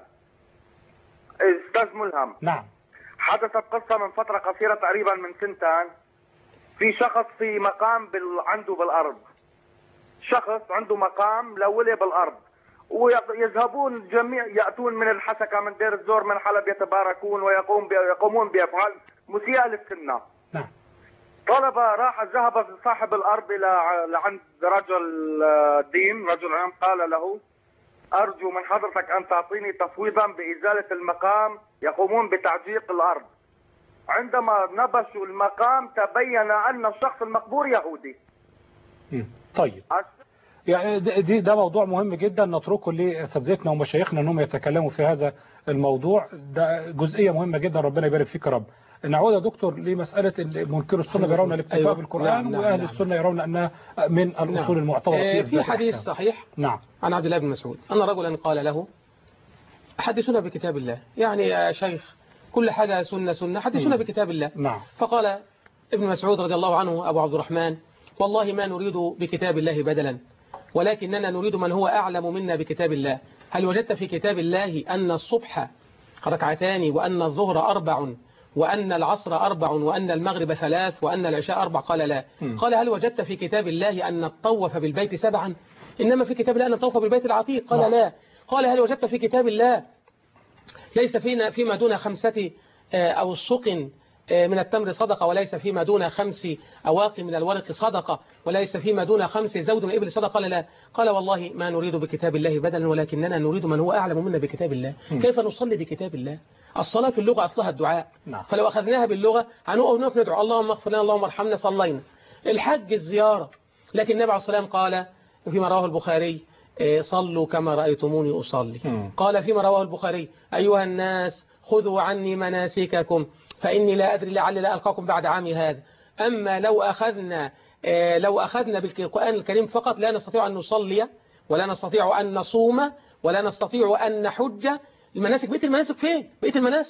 أستاذ ملهم. نعم. حدثت قصة من فترة قصيرة تقريبا من سنتين، في شخص في مقام عنده بالأرض، شخص عنده مقام لولي بالأرض، ويذهبون جميع يأتون من الحسكة من دير الزور من حلب يتباركون ويقومون بأفعال مسيئة للسنة. نعم. ذهب صاحب الأرض لعند رجل دين، رجل علم، قال له أرجو من حضرتك أن تعطيني تفويضا بإزالة المقام، يقومون بتعجيق الأرض. عندما نبشوا المقام تبين أن الشخص المقبور يهودي. طيب يعني ده موضوع مهم جدا نتركه لأساتذتنا ومشايخنا أنهم يتكلموا في هذا الموضوع. ده جزئية مهمة جدا، ربنا يبارك فيك يا رب. نعود يا دكتور لمسألة منكر السنة يرون الاكتفاء بالقرآن، وأهل السنة يرون أنها من الأصول المعتبرة في حديث صحيح نعم عن عبد الله بن مسعود أن رجلا قال له حدثونا بكتاب الله، يعني يا شيخ كل حاجة سنة حدثونا بكتاب الله. نعم. فقال ابن مسعود رضي الله عنه أبو عبد الرحمن والله ما نريد بكتاب الله بدلا، ولكننا نريد من هو أعلم منا بكتاب الله. هل وجدت في كتاب الله أن الصبح ركعتان وأن الظهر 4 وأن العصر 4 وأن المغرب 3 وأن العشاء 4؟ قال لا. قال هل وجدت في كتاب الله أن الطوف بالبيت 7؟ إنما في كتاب الله أن الطوف بالبيت العتيق. قال لا. قال هل وجدت في كتاب الله ليس فيما دون 5 أوسق من التمر صدقة، وليس فيما دون 5 أواق من الورق صدقة، وليس فيما دون 5 زود من الإبل صدقة؟ قال لا. قال والله ما نريد بكتاب الله بدلا، ولكننا نريد من هو أعلم منا بكتاب الله. كيف نصلي بكتاب الله؟ الصلاة في اللغة أصلها الدعاء. فلو أخذناها باللغة هنقف ندعو اللهم اغفر لنا اللهم ارحمنا صلينا. الحج الزيارة، لكن النبي عليه الصلاة والسلام قال فيما رواه البخاري صلوا كما رأيتموني أصلي. قال فيما رواه البخاري أيها الناس خذوا عني مناسككم فإني لا أدري لعل لا ألقاكم بعد عامي هذا. أما لو أخذنا بالقرآن الكريم فقط لا نستطيع أن نصلي ولا نستطيع أن نصوم ولا نستطيع أن نحج. المناسك بقية المناسك فين؟ بقية المناسك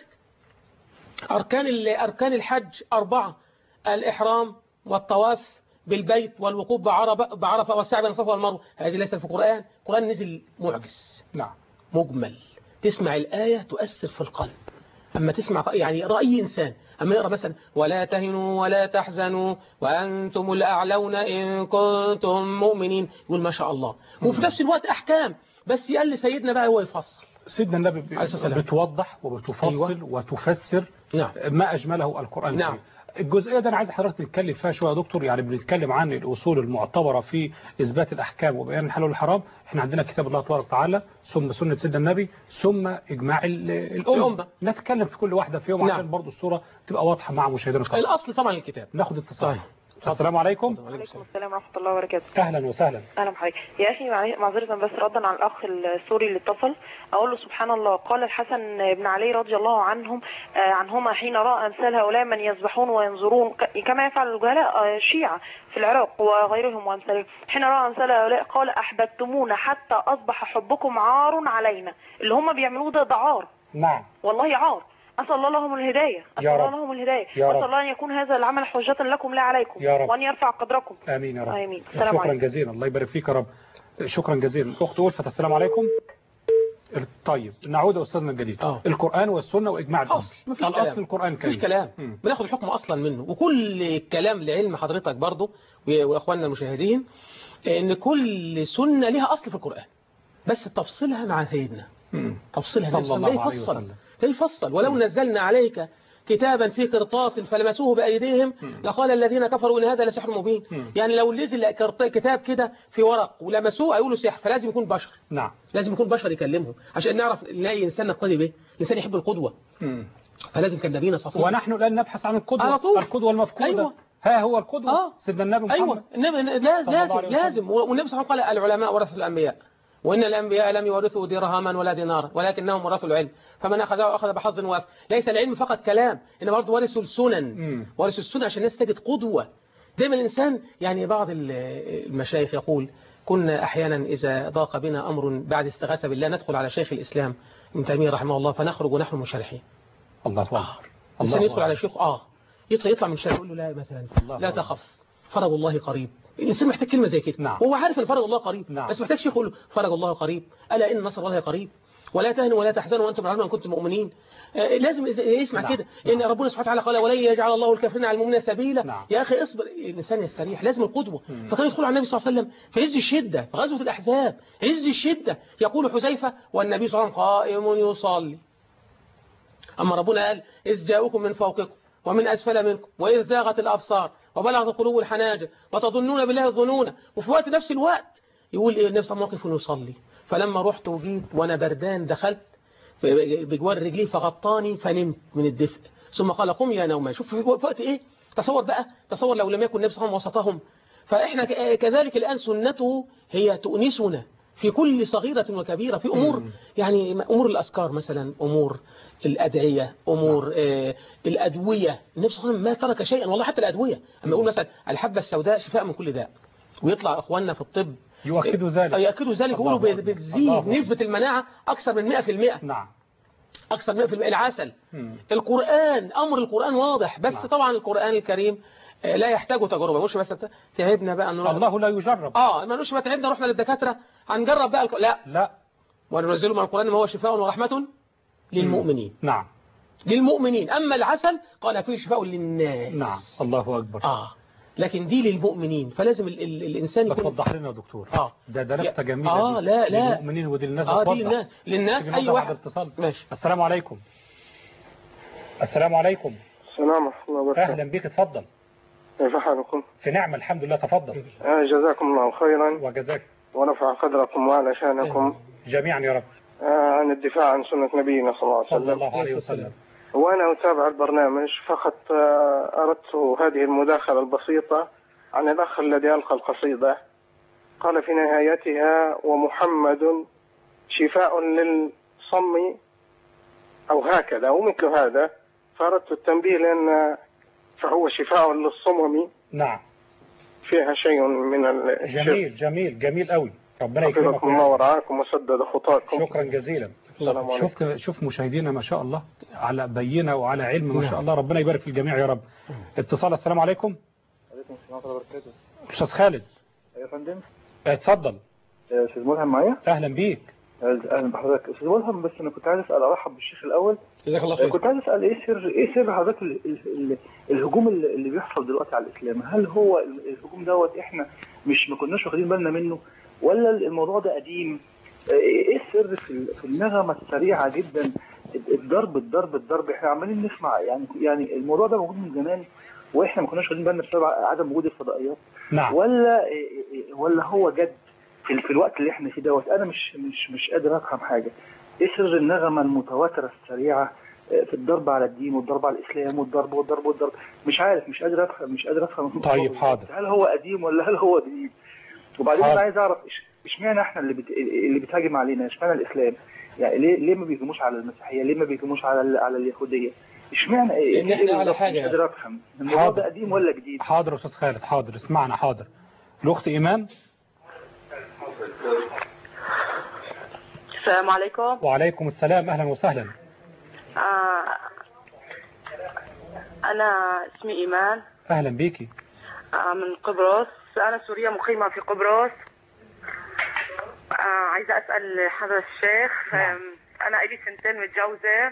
أركان الحج 4: الإحرام والطواف بالبيت والوقوف بعرفة والسعي بين الصفا والمروة. هذه ليست في القرآن. القرآن نزل معجز مجمل، تسمع الآية تؤثر في القلب. أما تسمع يعني رأي إنسان أما يقرأ مثلا ولا تهنوا ولا تحزنوا وأنتم الأعلون إن كنتم مؤمنين، يقول ما شاء الله. وفي نفس الوقت أحكام، بس يقال لسيدنا بقى هو يفصل. سيدنا النبي بتوضح وبتفصل وتفسر ما أجمله القرآن. نعم. الجزئية ده أنا عايز حضرتك نتكلم فيها شوية يا دكتور. يعني بنتكلم عن الأصول المعتبرة في إثبات الأحكام وبيان الحلال والحرام. احنا عندنا كتاب الله تبارك وتعالى، ثم سنة سيدنا النبي، ثم إجماع الأمة. نتكلم في كل واحدة فيهم عشان برضو الصورة تبقى واضحة مع مشاهدينا. الأصل طبعا الكتاب. ناخد اتصال. السلام عليكم. وعليكم السلام ورحمة الله وبركاته. أهلا وسهلا. أهلا بحضرتك يا أخي. معذرة بس ردا على الأخ السوري اللي اتصل، أقول له سبحان الله قال الحسن بن علي رضي الله عنهما حين رأى أمثال هؤلاء من يذبحون وينظرون كما يفعل الجهلاء الشيعة في العراق وغيرهم وأمثالهم، حين رأى أمثال هؤلاء قال أحببتمونا حتى أصبح حبكم عار علينا. اللي هم بيعملوه ده عار. نعم والله عار. أسأل الله لهم الهداية. أسأل الله لهم الهداية. وأسأل الله أن يكون هذا العمل حجة لكم لا عليكم، وأن يرفع قدركم. آمين يا رب. آمين. شكرا جزيلا. الله يبارك فيك يا رب. شكرا جزيلا. أخت ألفت السلام عليكم. طيب نعود أستاذنا الجديد. القرآن والسنة وإجماع الأصل. الأصل القرآن الكريم. مفيش كلام. بناخد الحكم أصلا منه. وكل كلام لعلم حضرتك برضو وإخواننا المشاهدين إن كل سنة لها أصل في القرآن، بس تفصيلها مع سيدنا. تفصيلها صلى الله عليه وسلم. لا يفصل. ولو نزلنا عليك كتابا في قرطاس فلمسوه بأيديهم لقال الذين كفروا إن هذا لسحر مبين. يعني لو نزل كتاب كده في ورق ولمسوه هيقولوا سحر، فلازم يكون بشر. نعم. لازم يكون بشر يكلمهم عشان نعرف نلاقي إنسان نقتدي به. الإنسان يحب القدوة. فلازم كان نبينا صلى الله عليه وسلم. ونحن الآن نبحث عن القدوة على طول. القدوة المفقودة. أيوة. ها هو القدوة. سيدنا النبي محمد. أيوة. لازم. والنبي صلى الله عليه وسلم قال العلماء ورثة الأنبياء، وإن الأنبياء لم يورثوا درهما ولا دينارا ولكنهم ورثوا العلم، فمن أخذه أخذ بحظ وافر. ليس العلم فقط كلام، إنما برضه ورثوا السنن. ورثوا السنن عشان الناس تجد قدوة. دايما الإنسان يعني بعض المشايخ يقول كنا أحيانا إذا ضاق بنا أمر بعد استغاثة بالله ندخل على شيخ الإسلام ابن تيمية رحمه الله فنخرج ونحن منشرحين. الله أكبر. الإنسان يدخل على شيخ يطلع من الشارع يقول له لا مثلا لا تخف فرج الله قريب. الإنسان محتاج كلمة زي كده. نعم. وهو عارف ان فرج الله قريب. نعم. بس محتاج شيخ يقول له فرج الله قريب، ألا إن نصر الله قريب، ولا تهنوا ولا تحزنوا وأنتم تعلمون أن كنتم مؤمنين. لازم يسمع. نعم. كده إن ربنا سبحانه وتعالى قال ولن يجعل الله الكافرين على المؤمنين سبيلا. نعم. يا أخي اصبر. الإنسان يستريح. لازم القدوة. فكان يدخل على النبي صلى الله عليه وسلم في عز الشدة في غزوة الأحزاب، عز الشدة، يقول حذيفة والنبي صلى الله عليه وسلم قائم يصلي. أما ربنا قال إذ جاءكم من فوقكم ومن أسفل منكم وإذ زاغت الأبصار وبلغت القلوب الحناجر وتظنون بالله الظنون. وفي وقت نفس الوقت يقول إيه النبي صلى الله عليه وسلم واقف يصلي. فلما رحت وجيت وأنا بردان دخلت بجوار رجلي فغطاني فنمت من الدفء، ثم قال قم يا نومان. شوف في وقت إيه. تصور بقى، تصور لو لم يكن النبي صلى الله عليه وسلم وسطهم فإحنا كذلك الآن سنته هي تؤنسنا في كل صغيرة وكبيرة، في أمور يعني أمور الأذكار مثلا، أمور الأدعية، أمور الأدوية. النبي صلى الله عليه وسلم ما ترك شيئا والله، حتى الأدوية. أما يقول مثلا الحبة السوداء شفاء من كل داء، ويطلع إخواننا في الطب يؤكدوا ذلك يقولوا بتزيد نسبة المناعة أكثر من 100%. نعم، أكثر من 100%. العسل، القرآن، أمر القرآن واضح. بس طبعا القرآن الكريم لا يحتاج تجربة. مش بس تعبنا بقى الله لا يجرب. ما نقولش بقى تعبنا رحنا للدكاترة هنجرب بقى لا وننزل من القرآن ما هو شفاء ورحمة للمؤمنين. نعم، للمؤمنين. أما العسل قال فيه شفاء للناس. نعم، الله أكبر. لكن دي للمؤمنين، فلازم الإنسان يكون. توضح لنا يا دكتور. ده لفتة جميلة. لا للمؤمنين ودي للناس. دي للناس أي واحد. ماشي. السلام عليكم. السلام عليكم. السلام ورحمة الله وبركاته. أهلا بك، اتفضل. كيف حالكم؟ في نعمة الحمد لله، تفضل. جزاكم الله خيرا وجزاك، ونفع قدركم وعلى شانكم جميعا يا رب. عن الدفاع عن سنة نبينا صلى الله عليه وسلم. وأنا أتابع البرنامج، فقط أردت هذه المداخلة البسيطة عن الأخ الذي ألقى القصيدة. قال في نهايتها: ومحمد شفاء للصم، أو هكذا أو مثل هذا. فأردت التنبيه لأن فهو شفاء للصمم. نعم، فيها شيء من جميل جميل جميل قوي. ربنا يكرمكم الله ورعاكم وسدد خطاكم. شكرا جزيلا. شوف مشاهدينا ما شاء الله على بينة وعلى علم ما شاء الله. ربنا يبارك في الجميع يا رب. اتصال. السلام عليكم. عليكم السلام ورحمة الله وبركاته. أستاذ خالد. يا فندم. اتفضل. أستاذ ملهم معايا؟ أهلا بيك. اهلا بحضرتك استاذ ملهم. بس انا كنت عايز اسال، ارحب بالشيخ الاول. جزاك الله خير. كنت عايز اسال ايه سر حضرتك الهجوم اللي بيحصل دلوقتي على الاسلام؟ هل هو الهجوم دوت احنا ما كناش واخدين بالنا منه، ولا الموضوع ده قديم؟ ايه السر في النغمه السريعه جدا، الضرب احنا عمالين نسمع يعني الموضوع ده موجود من زمان واحنا ما كناش واخدين بالنا بسبب عدم وجود الفضائيات؟ نعم. ولا هو جد في الوقت اللي احنا فيه دوت؟ انا مش قادر افهم حاجه. ايه سر النغمه المتواتره السريعه في الضرب على الدين والضرب على الاسلام والضرب؟ مش عارف، مش قادر افهم. طيب حاضر. هل هو قديم ولا هل هو جديد؟ وبعدين انا عايز اعرف اشمعنى احنا اللي بتهاجم علينا، اشمعنى الاسلام؟ يعني ليه ما بيهجموش على المسيحيه؟ ليه ما بيهجموش على اليهوديه؟ اشمعنى ان احنا على حاجه؟ مش قادر افهم الموضوع ده قديم ولا جديد. حاضر يا استاذ خالد، حاضر. اسمعنا. حاضر. الاخت ايمان. السلام عليكم. وعليكم السلام، اهلا وسهلا. انا اسمي ايمان. اهلا بيكي. من قبرص. انا سورية مقيمة في قبرص. عايزة اسأل حضرة الشيخ. انا لي 2 سنين متجوزة.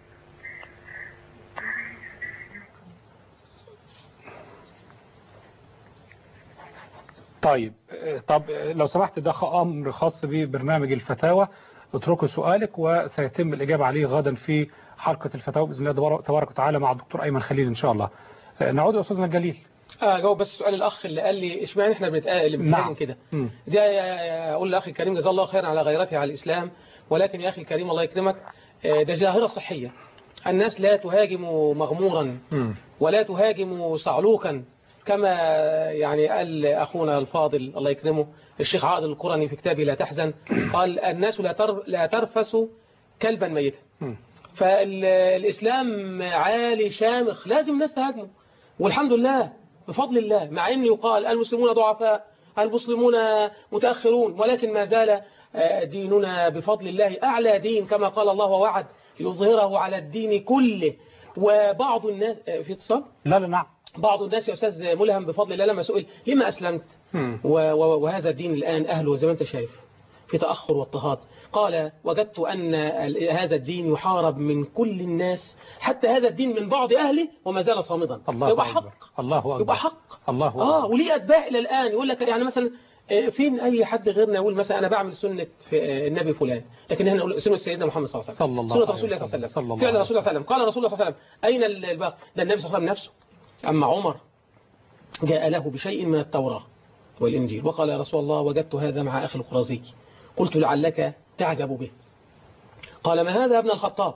طيب لو سمحت، ده امر خاص ببرنامج الفتاوى. اتركوا سؤالك وسيتم الإجابة عليه غدا في حلقة الفتاوى بإذن الله تبارك وتعالى مع الدكتور أيمن خليل إن شاء الله. نعود أستاذنا الجليل. جاوب بس سؤال الأخ اللي قال لي اشمعنى احنا بنتهاجم كده. دي أقول لأخي الكريم جزاه الله خيرا على غيرته على الإسلام، ولكن يا أخي الكريم الله يكرمك، ده ظاهرة صحية. الناس لا تهاجم مغمورا ولا تهاجم صعلوكا، كما يعني قال أخونا الفاضل الله يكرمه الشيخ عادل القرني في كتابه لا تحزن، قال الناس لا ترفس كلبا ميتا. فالإسلام عالي شامخ، لازم الناس تهاجمه. والحمد لله بفضل الله، مع أن يقال المسلمون ضعفاء، المسلمون متأخرون، ولكن ما زال ديننا بفضل الله أعلى دين، كما قال الله ووعد يظهره على الدين كله. وبعض الناس في اتصال؟ لا نعم. بعض الناس يا أستاذ ملهم بفضل الله لما سئل لما أسلمت وهذا الدين الآن أهله زي ما أنت شايف في تأخر واضطهاد، قال وجدت أن هذا الدين يحارب من كل الناس، حتى هذا الدين من بعض أهله وما زال صامدا. يبقى حق. الله أكبر. يبقى حق. الله أكبر. وليه أتباع إلى الآن يقول لك يعني مثلا فين أي حد غيرنا يقول مثلا أنا بعمل سنة في النبي فلان، لكن هنا نقول سنة سيدنا محمد صلى الله عليه وسلم، سنة رسول الله صلى الله عليه وسلم، فعل رسول الله صلى الله عليه وسلم. قال رسول الله صلى الله عليه وسلم أين الباقي؟ ده النبي صلى الله عليه وسلم نفسه. أما عمر جاء له بشيء من التوراة والإنجيل وقال يا رسول الله وجدت هذا مع أخي القرازي، قلت لعلك تعجب به. قال ما هذا يا ابن الخطاب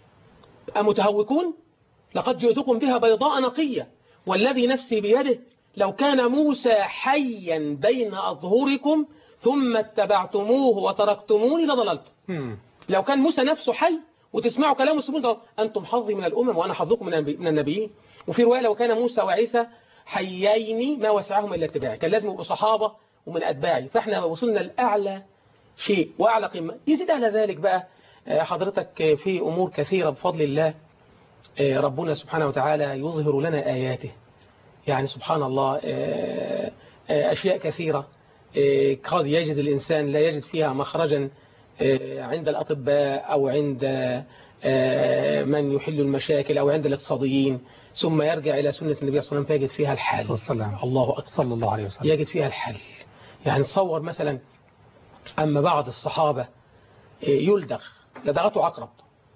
أمتهوكون؟ لقد جئتكم بها بيضاء نقية والذي نفسي بيده لو كان موسى حيا بين أظهركم ثم اتبعتموه وتركتموني لضللتم. لو كان موسى نفسه حي وتسمعوا كلامه السبون، أنتم حظي من الأمم وأنا حظكم من النبيين. وفي رواية لو كان موسى وعيسى حيين ما وسعهم إلا اتباعي، كان لازم يبقوا صحابة ومن أتباعي. فإحنا وصلنا لأعلى شيء وأعلى قمة. يزيد على ذلك بقى حضرتك في أمور كثيرة بفضل الله ربنا سبحانه وتعالى يظهر لنا آياته. يعني سبحان الله أشياء كثيرة قد يجد الإنسان لا يجد فيها مخرجا عند الأطباء أو عند من يحل المشاكل أو عند الاقتصاديين، ثم يرجع إلى سنة النبي صلى الله عليه وسلم فيجد فيها الحل. الله أكبر، صلى الله عليه وسلم، يجد فيها الحل. يعني تصور مثلا أما بعض الصحابة يلدغ لدغته عقرب،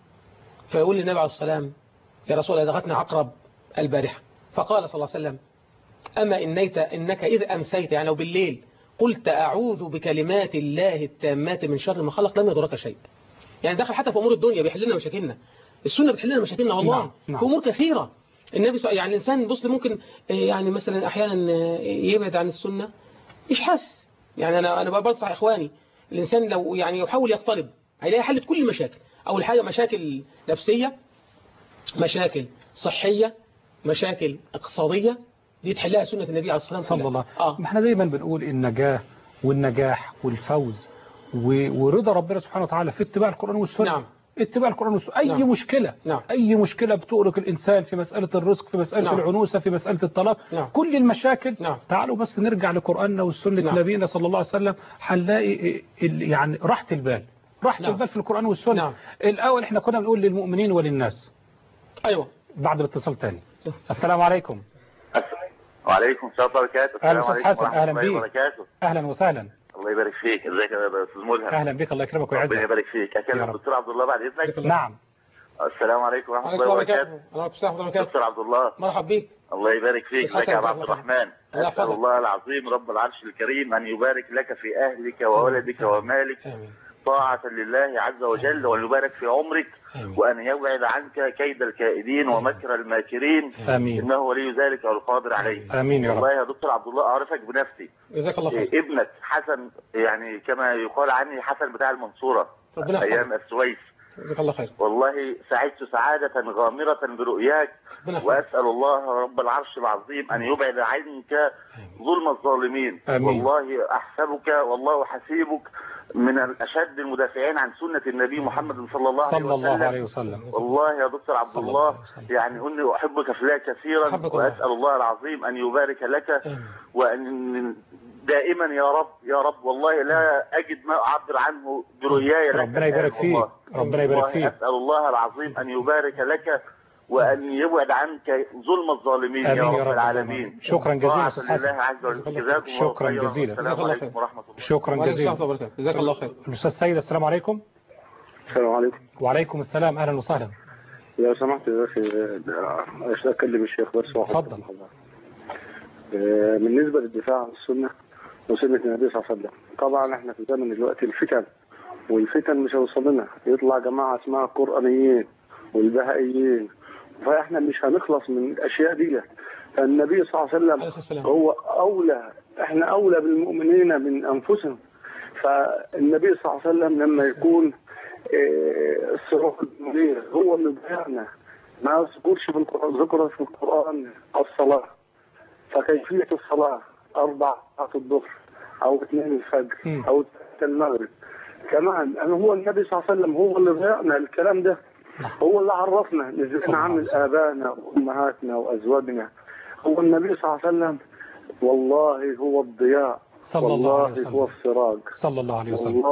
فيقول للنبي عليه الصلاة والسلام يا رسول الله لدغتنا عقرب البارحة، فقال صلى الله عليه وسلم أما إنك إذ أمسيت، يعني لو بالليل قلت أعوذ بكلمات الله التامات من شر ما خلق لم يضرك شيء. يعني دخل حتى في أمور الدنيا بيحل لنا مشاكلنا، السنة بتحل لنا مشاكلنا والله. في أمور كثيرة النبي يعني الإنسان بص ممكن يعني مثلا أحيانا يبعد عن السنة مش حاسس. يعني أنا بنصح إخواني الإنسان لو يعني يحاول يطلب هيلاقي حل كل المشاكل. أول حاجة مشاكل نفسية، مشاكل صحية، مشاكل اقتصادية، دي تحلها سنة النبي عليه الصلاة والسلام صلى الله. ما احنا دايما بنقول النجاة والنجاح والفوز ورضا ربنا سبحانه وتعالى في اتباع القرآن والسنة. نعم. اتباع القرآن والسنة. أي مشكلة، أي مشكلة بتؤرق الإنسان في مسألة الرزق، في مسألة العنوسة، في مسألة الطلاق، كل المشاكل، تعالوا بس نرجع لقرآننا والسنة نبينا صلى الله عليه وسلم، هنلاقي يعني راحة البال، راحة البال في القرآن والسنة. الأول احنا كنا بنقول للمؤمنين وللناس. أيوة. بعد الاتصال تاني. السلام عليكم. وعليكم السلام ورحمة الله وبركاته. السلام عليكم حسن. أهلا بيك. أهلا وسهلا. الله يبارك فيك. ازيك يا استاذ ملهم؟ اهلا بك، الله يكرمك ويعزك. ربنا يبارك فيك. اكلم الدكتور عبد الله بعد اذنك. نعم. السلام عليكم ورحمه الله وبركاته. وعليكم السلام ورحمه الله. دكتور عبد الله مرحبا بيك. الله يبارك فيك. ازيك يا عبد الرحمن؟ اسال الله العظيم رب العرش الكريم ان يبارك لك في اهلك وولدك ومالك طاعة لله عز وجل، وأن يبارك في عمرك، وأن يبعد عنك كيد الكائدين ومكر الماكرين. آمين. إنه ولي ذلك والقادر عليه. آمين يا رب. والله يا دكتور عبد الله أعرفك بنفسي. جزاك الله خير. ابنك حسن، يعني كما يقال عني حسن بتاع المنصورة أيام السويس. جزاك الله خير. والله سعدت سعادة غامرة برؤياك، وأسأل الله رب العرش العظيم أن يبعد عنك ظلم الظالمين. آمين. والله أحسبك والله حسيبك من الأشد المدافعين عن سنة النبي محمد صلى الله عليه وسلم. والله يا دكتور عبد الله يعني أني أحبك في الله كثيرا، وأسأل الله العظيم أن يبارك لك، وأن دائما يا رب يا رب والله لا أجد ما أعبر عنه برؤياي لك. ربنا يبارك فيك. ربنا يبارك فيك. أسأل الله العظيم أن يبارك لك وأن يبعد عنك ظلم الظالمين يا رب العالمين. شكرا جزيلا أستاذ حسن. شكرا جزيلا. السلام عليكم ورحمة الله. شكرا جزيلا. جزاك الله خير. الأستاذ سيد السلام عليكم. السلام عليكم. وعليكم السلام، أهلا وسهلا. لو سمحت يا أخي أكلم الشيخ بس. اتفضل. بالنسبة للدفاع عن السنة وسنة النبي صلى الله عليه وسلم، طبعا احنا في زمن دلوقتي الفتن، والفتن مش هيوصلنا، يطلع جماعة اسمها القرآنيين والبهائيين، فاحنا مش هنخلص من الاشياء دي. فالنبي صلى الله عليه وسلم هو اولى، احنا اولى بالمؤمنين من انفسهم. فالنبي صلى الله عليه وسلم لما يكون الصراط المنير هو اللي بيعنا، ما يذكرش في القرآن، ذكر في القرآن الصلاة، فكيفية الصلاة 4 ركعات الظهر أو 2 الفجر أو 3 المغرب. كمان هو النبي صلى الله عليه وسلم هو اللي ضيعنا الكلام ده، هو اللي عرفنا ازاي نعامل آبائنا وأمهاتنا وأزواجنا. هو النبي صلى الله عليه وسلم والله هو الضياء، والله هو السراج، صلى الله عليه وسلم.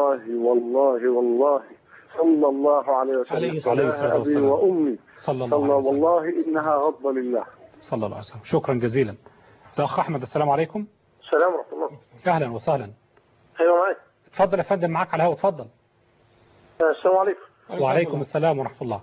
والله صلى الله عليه وسلم. أبي وأمي صلى الله عليه وسلم. والله إنها غضب لله. صلى الله عليه وسلم. شكرا جزيلا. الأخ أحمد السلام عليكم. السلام ورحمة الله. أهلا وسهلا. أيوة معاك. اتفضل يا فندم، معاك على الهواء، اتفضل. السلام عليكم. وعليكم السلام ورحمة الله.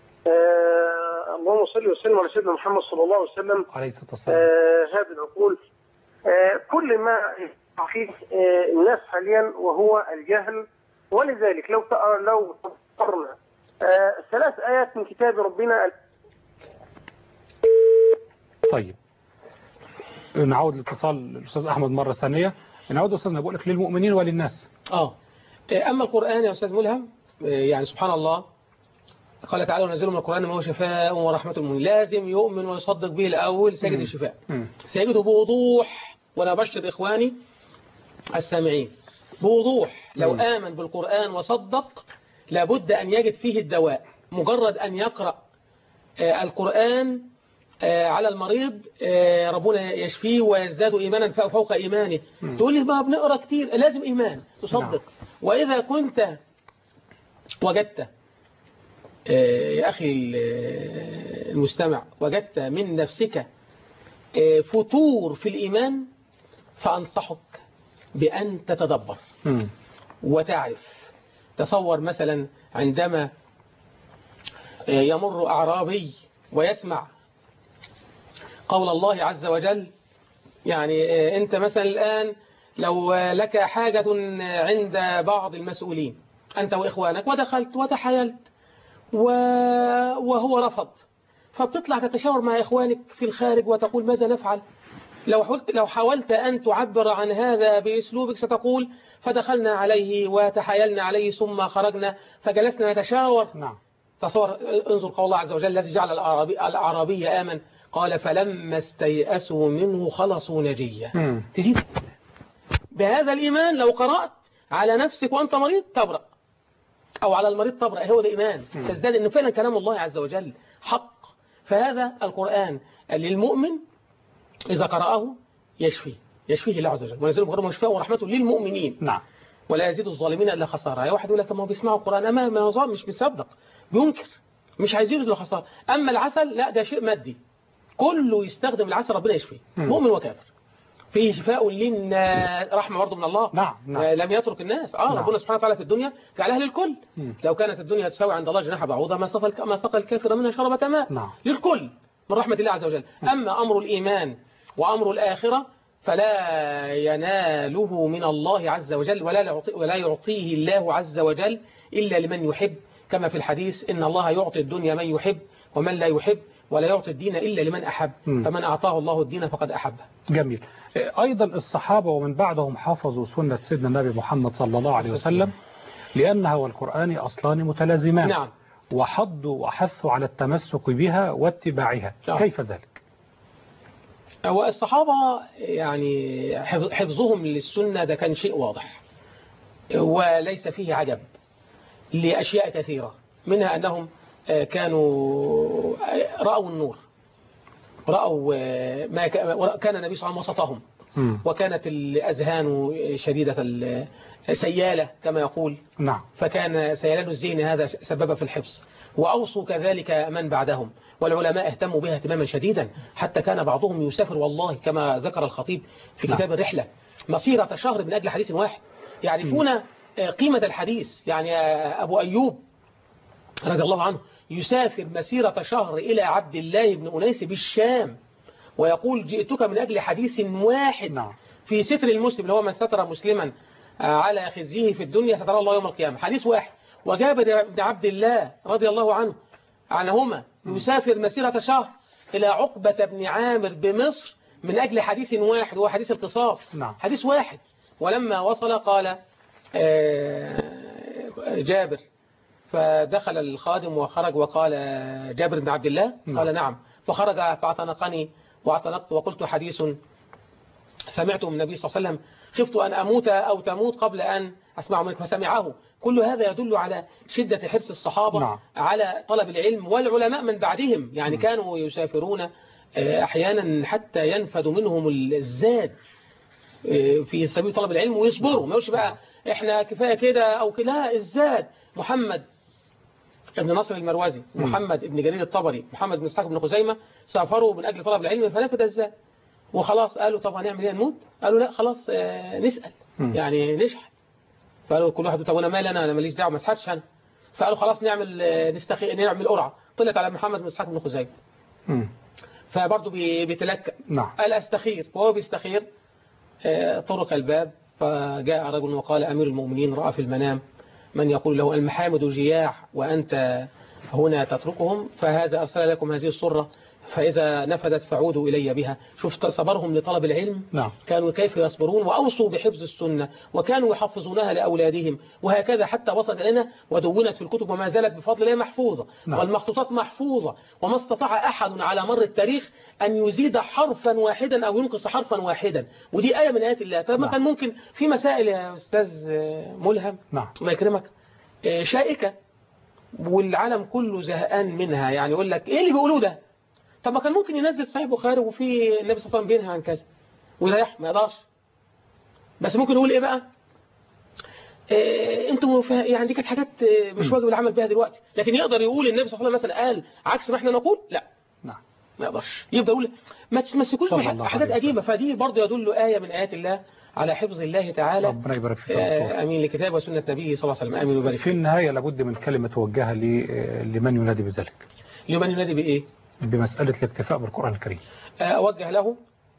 اللهم صل وسلم على سيدنا محمد صلى الله عليه وسلم. عليه الصلاة والسلام. هذه العقول كل ما فيه الناس حاليا وهو الجهل، ولذلك لو تقرنا 3 آيات من كتاب ربنا. طيب نعود لاتصال الأستاذ أحمد مرة ثانية. نعود أستاذنا بقول لك للمؤمنين وللناس. أما القرآن يا أستاذ ملهم يعني سبحان الله قال تعالى ونزل من القرآن ما هو شفاء ورحمة المؤمنين. لازم يؤمن ويصدق به الأول سيجد الشفاء، سيجده بوضوح. وأنا أبشر إخواني السامعين بوضوح لو آمن بالقرآن وصدق لابد أن يجد فيه الدواء. مجرد أن يقرأ القرآن على المريض ربنا يشفيه ويزداد إيمانا فوق إيمانه. تقول لي ما بنقرأ كتير، لازم إيمان تصدق. وإذا كنت وجدت يا أخي المستمع وجدت من نفسك فتور في الإيمان فأنصحك بأن تتدبر وتعرف. تصور مثلا عندما يمر أعرابي ويسمع قول الله عز وجل، يعني أنت مثلا الآن لو لك حاجة عند بعض المسؤولين أنت وإخوانك ودخلت وتحايلت وهو رفض، فبتطلع تتشاور مع إخوانك في الخارج وتقول ماذا نفعل. لو حاولت أن تعبر عن هذا بأسلوبك ستقول فدخلنا عليه وتحايلنا عليه ثم خرجنا فجلسنا نتشاور. تصور انظر قول الله عز وجل الذي جعل الأعرابي آمن قال فلما استيأسوا منه خلصوا نجيا. تزيد بهذا الإيمان. لو قرأت على نفسك وأنت مريض تبرأ أو على المريض تبرأ، هو ده إيمان تزداد إنه فعلا كلام الله عز وجل حق. فهذا القرآن للمؤمن إذا قرأه يشفيه الله عز وجل. ونزل القرآن وشفاء ورحمته للمؤمنين. ولا يزيد الظالمين إلا خسارة. يا واحد يقول لك طب ما هو بيسمعوا القرآن ما هو ظالم مش بيصدق بينكر مش هيزيد إلا خسارة. أما العسل لا ده شيء مادي كله يستخدم العسل ربنا يشفيه مؤمن وكافر. فيه شفاء للناس رحمة برضه من الله. لم يترك الناس. ربنا سبحانه وتعالى في الدنيا جعلها للكل. لو كانت الدنيا تساوي عند الله جناح بعوضة ما سقى الكافر منها شربة ماء. للكل من رحمة الله عز وجل. أما أمر الإيمان وأمر الآخرة فلا يناله من الله عز وجل ولا يعطيه الله عز وجل إلا لمن يحب، كما في الحديث إن الله يعطي الدنيا من يحب ومن لا يحب ولا يعطي الدين إلا لمن أحب، فمن أعطاه الله الدين فقد أحبه. جميل. أيضا الصحابة ومن بعدهم حافظوا سنة سيدنا النبي محمد صلى الله عليه وسلم لأنها والقرآن أصلان متلازمان. وحضوا وحثوا على التمسك بها واتباعها. كيف ذلك؟ والصحابة يعني حفظهم للسنة ده كان شيء واضح وليس فيه عجب لأشياء كثيرة، منها أنهم كانوا رأوا النور، رأوا ما كان النبي صلى الله عليه وسلم وسطهم، وكانت الأذهان شديدة سيالة كما يقول. فكان سيلان الذهن هذا سبب في الحفظ. وأوصوا كذلك من بعدهم، والعلماء اهتموا بها اهتماما شديدا حتى كان بعضهم يسافر والله كما ذكر الخطيب في كتاب الرحلة مسيرة شهر من أجل حديث واحد. يعرفون قيمة الحديث. يعني أبو أيوب رضي الله عنه يسافر مسيرة شهر إلى عبد الله بن أنيس بالشام ويقول جئتك من أجل حديث واحد في ستر المسلم اللي هو من ستر مسلما على خزيه في الدنيا سترى الله يوم القيامة. حديث واحد. وجابر بن عبد الله رضي الله عنهما يسافر مسيرة شهر إلى عقبة بن عامر بمصر من أجل حديث واحد وهو حديث القصاص. حديث واحد. ولما وصل قال جابر فدخل الخادم وخرج وقال جابر بن عبد الله قال نعم. فخرج فاعتنقني واعتنقت وقلت حديث سمعته من النبي صلى الله عليه وسلم خفت أن أموت أو تموت قبل أن أسمعه منك فسمعه. كل هذا يدل على شدة حرص الصحابة على طلب العلم والعلماء من بعدهم. يعني كانوا يسافرون أحيانا حتى ينفد منهم الزاد في سبيل طلب العلم ويصبروا. ما يقولش بقى إحنا كفاية كده أو كده. لا الزاد. محمد ابن نصر المروزي، محمد ابن جرير الطبري، محمد بن اسحاق بن خزيمة سافروا من أجل طلب العلم فنفد الزاد. وخلاص قالوا طب هنعمل ايه نموت؟ قالوا لا خلاص نسأل يعني نشحت. فقالوا كل واحد طب وانا مالي انا ماليش دعوه ما اسحتش انا. فقالوا خلاص نعمل قرعه. طلعت على محمد بن اسحاق بن خزيمة. فبرضه بيتلكأ. قال استخير. وهو بيستخير طرق الباب فجاء رجل وقال امير المؤمنين راى في المنام من يقول له المحامد جياع وانت هنا تتركهم، فهذا أرسل لكم هذه الصرة فإذا نفدت فعودوا إلي بها. شوف صبرهم لطلب العلم. نعم. كانوا كيف يصبرون، وأوصوا بحفظ السنة وكانوا يحفظونها لأولادهم، وهكذا حتى وصلت إلينا ودونت في الكتب وما زالت بفضل الله محفوظة. نعم. والمخطوطات محفوظة، وما استطاع أحد على مر التاريخ أن يزيد حرفا واحدا أو ينقص حرفا واحدا، ودي آية من آيات الله. طب ما كان ممكن في مسائل يا أستاذ ملهم، نعم، الله يكرمك، شائكة والعالم كله زهقان منها، يعني يقول لك إيه اللي بيقولوه ده؟ طب ما كان ممكن ينزل صحيح بخاري وفي النبي صلى الله عليه وسلم بينهى عن كذا ويريح، ما يقدرش. بس ممكن يقول ايه بقى؟ انتوا يعني دي كانت حاجات مش واجب العمل بها دلوقتي، لكن يقدر يقول النبي صلى الله عليه وسلم مثلا قال عكس ما احنا نقول؟ لا. نعم. ما يقدرش. يبدا يقول ما تمسكوش بحاجات قديمه، فدي برضه يدل آية من آيات الله على حفظ الله تعالى. ربنا يبارك فيك. امين. لكتاب وسنة نبيه صلى الله عليه وسلم. امين ويبارك في النهاية لابد من كلمة توجهها لمن ينادي بذلك. لمن ينادي بايه؟ بمسألة الاكتفاء بالقرآن الكريم. أوجه له،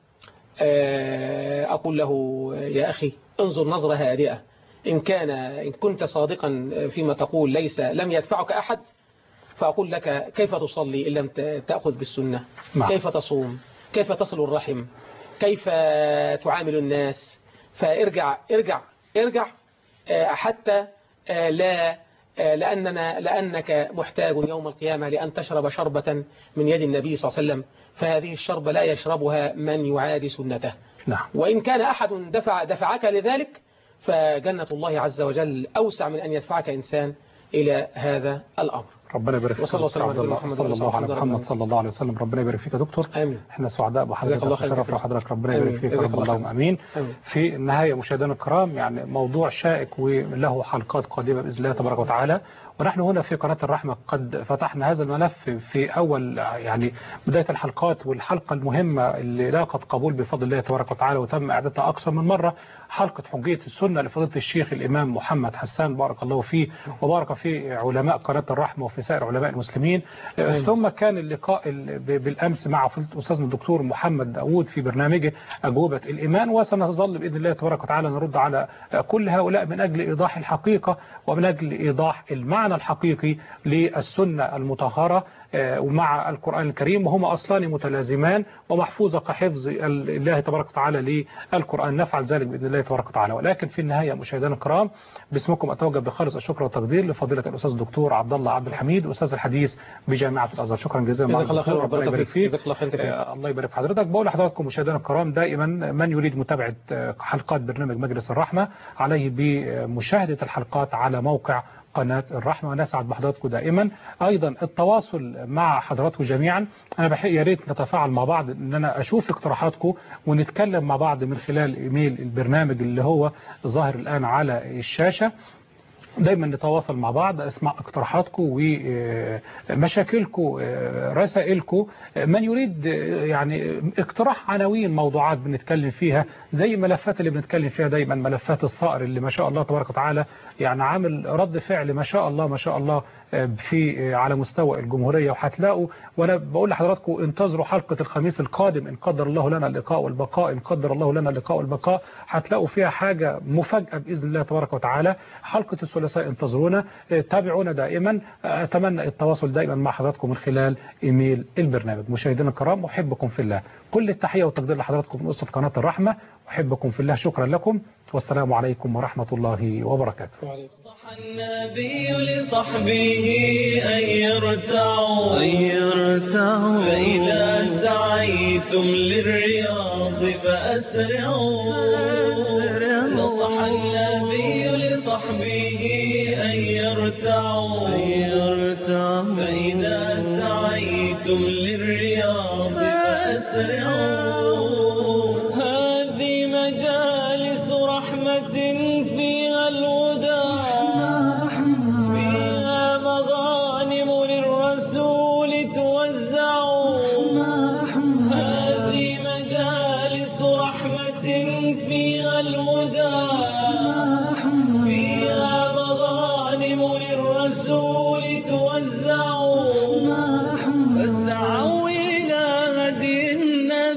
أقول له يا أخي انظر نظرة هادئة، إن كنت صادقا فيما تقول لم يدفعك أحد، فأقول لك كيف تصلي إن لم تأخذ بالسنة؟ نعم. كيف تصوم؟ كيف تصل الرحم؟ كيف تعامل الناس؟ فارجع ارجع ارجع حتى لأنك محتاج يوم القيامة لأن تشرب شربة من يد النبي صلى الله عليه وسلم، فهذه الشربة لا يشربها من يعادي سنته. نعم. وإن كان أحد دفعك لذلك فجنة الله عز وجل أوسع من أن يدفعك إنسان إلى هذا الأمر. ربنا يبارك فيك. صلى الله على محمد صلى الله عليه وسلم. ربنا يبارك فيك يا دكتور. آمين. احنا سعداء بحضرتك، شرف لحضرتك. ربنا يبارك فيك. اللهم امين. في النهايه مشاهدينا الكرام، يعني موضوع شائك وله حلقات قادمه باذن الله تبارك وتعالى، ونحن هنا في قناة الرحمة قد فتحنا هذا الملف في أول يعني بداية الحلقات، والحلقة المهمة اللي لاقت قبول بفضل الله تبارك وتعالى وتم إعدادها أكثر من مرة، حلقة حجية السنة لفضيلة الشيخ الإمام محمد حسان بارك الله فيه وبارك في علماء قناة الرحمة وفي سائر علماء المسلمين. ثم كان اللقاء بالأمس مع أستاذنا الدكتور محمد داود في برنامجه أجوبة الإيمان، وسنظل بإذن الله تبارك وتعالى نرد على كل هؤلاء من أجل إيضاح الحقيقة ومن أجل إيضاح المعنى الحقيقي للسنة المطهرة ومع القرآن الكريم، وهما أصلان متلازمان ومحفوظة كحفظ الله تبارك وتعالى للقرآن. نفعل ذلك بإذن الله تبارك وتعالى. ولكن في النهاية مشاهدينا الكرام، باسمكم أتوجه بخالص الشكر والتقدير لفضيلة الأستاذ الدكتور عبد الله عبد الحميد أستاذ الحديث بجامعة الأزهر. شكرا جزيلا. ربنا يبارك فيك. الله يبارك في حضرتك. بقول لحضراتكم مشاهدينا الكرام، دائما من يريد متابعة حلقات برنامج مجلس الرحمة عليه بمشاهدة الحلقات على موقع قناة الرحمة، ونسعد بحضراتكم دائما. أيضا التواصل مع حضراتكم جميعا، أنا يا ريت نتفاعل مع بعض، إن أنا أشوف اقتراحاتكم ونتكلم مع بعض من خلال إيميل البرنامج اللي هو ظاهر الآن على الشاشة. دايما نتواصل مع بعض، اسمع اقتراحاتكم ومشاكلكم، رسائلكم. من يريد يعني اقتراح عناوين موضوعات بنتكلم فيها، زي ملفات اللي بنتكلم فيها دايما، ملفات الصقر اللي ما شاء الله تبارك وتعالى يعني عامل رد فعل ما شاء الله ما شاء الله في على مستوى الجمهورية. وهتلاقوا، وانا بقول لحضراتكم انتظروا حلقة الخميس القادم ان قدر الله لنا اللقاء والبقاء، ان قدر الله لنا اللقاء والبقاء، هتلاقوا فيها حاجة مفاجأة بإذن الله تبارك وتعالى. حلقة الثلاثاء انتظرونا، تابعونا دائما. اتمنى التواصل دائما مع حضراتكم من خلال ايميل البرنامج. مشاهدينا الكرام، احبكم في الله، كل التحية والتقدير لحضراتكم من أسرة قناة الرحمة. أحبكم في الله، شكرا لكم، والسلام عليكم ورحمة الله وبركاته. صح النبي لصحبه أن يرتعوا فإذا سعيتم للرياض فأسرعوا. نصح النبي لصحبه أن يرتعوا فإذا سعيتم للرياض فأسرعوا. هذه مجالس رحمة فيها الهدى، فيها مغانم للرسول توزعوا. هذه مجالس رحمة فيها الهدى، فيها مغانم للرسول توزعوا. فاسعوا إلى هدي النبي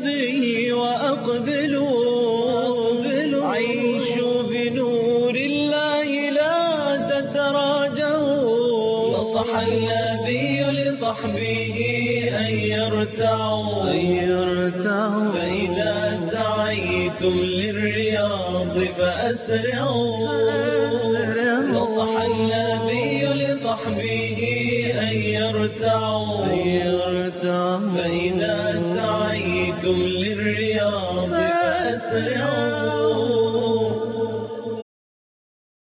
نصح النبي لصحبه أن يرتعوا فإذا سعيتم للرياض فأسرعوا نصح النبي لصحبه أن يرتعوا فإذا سعيتم للرياض فأسرعوا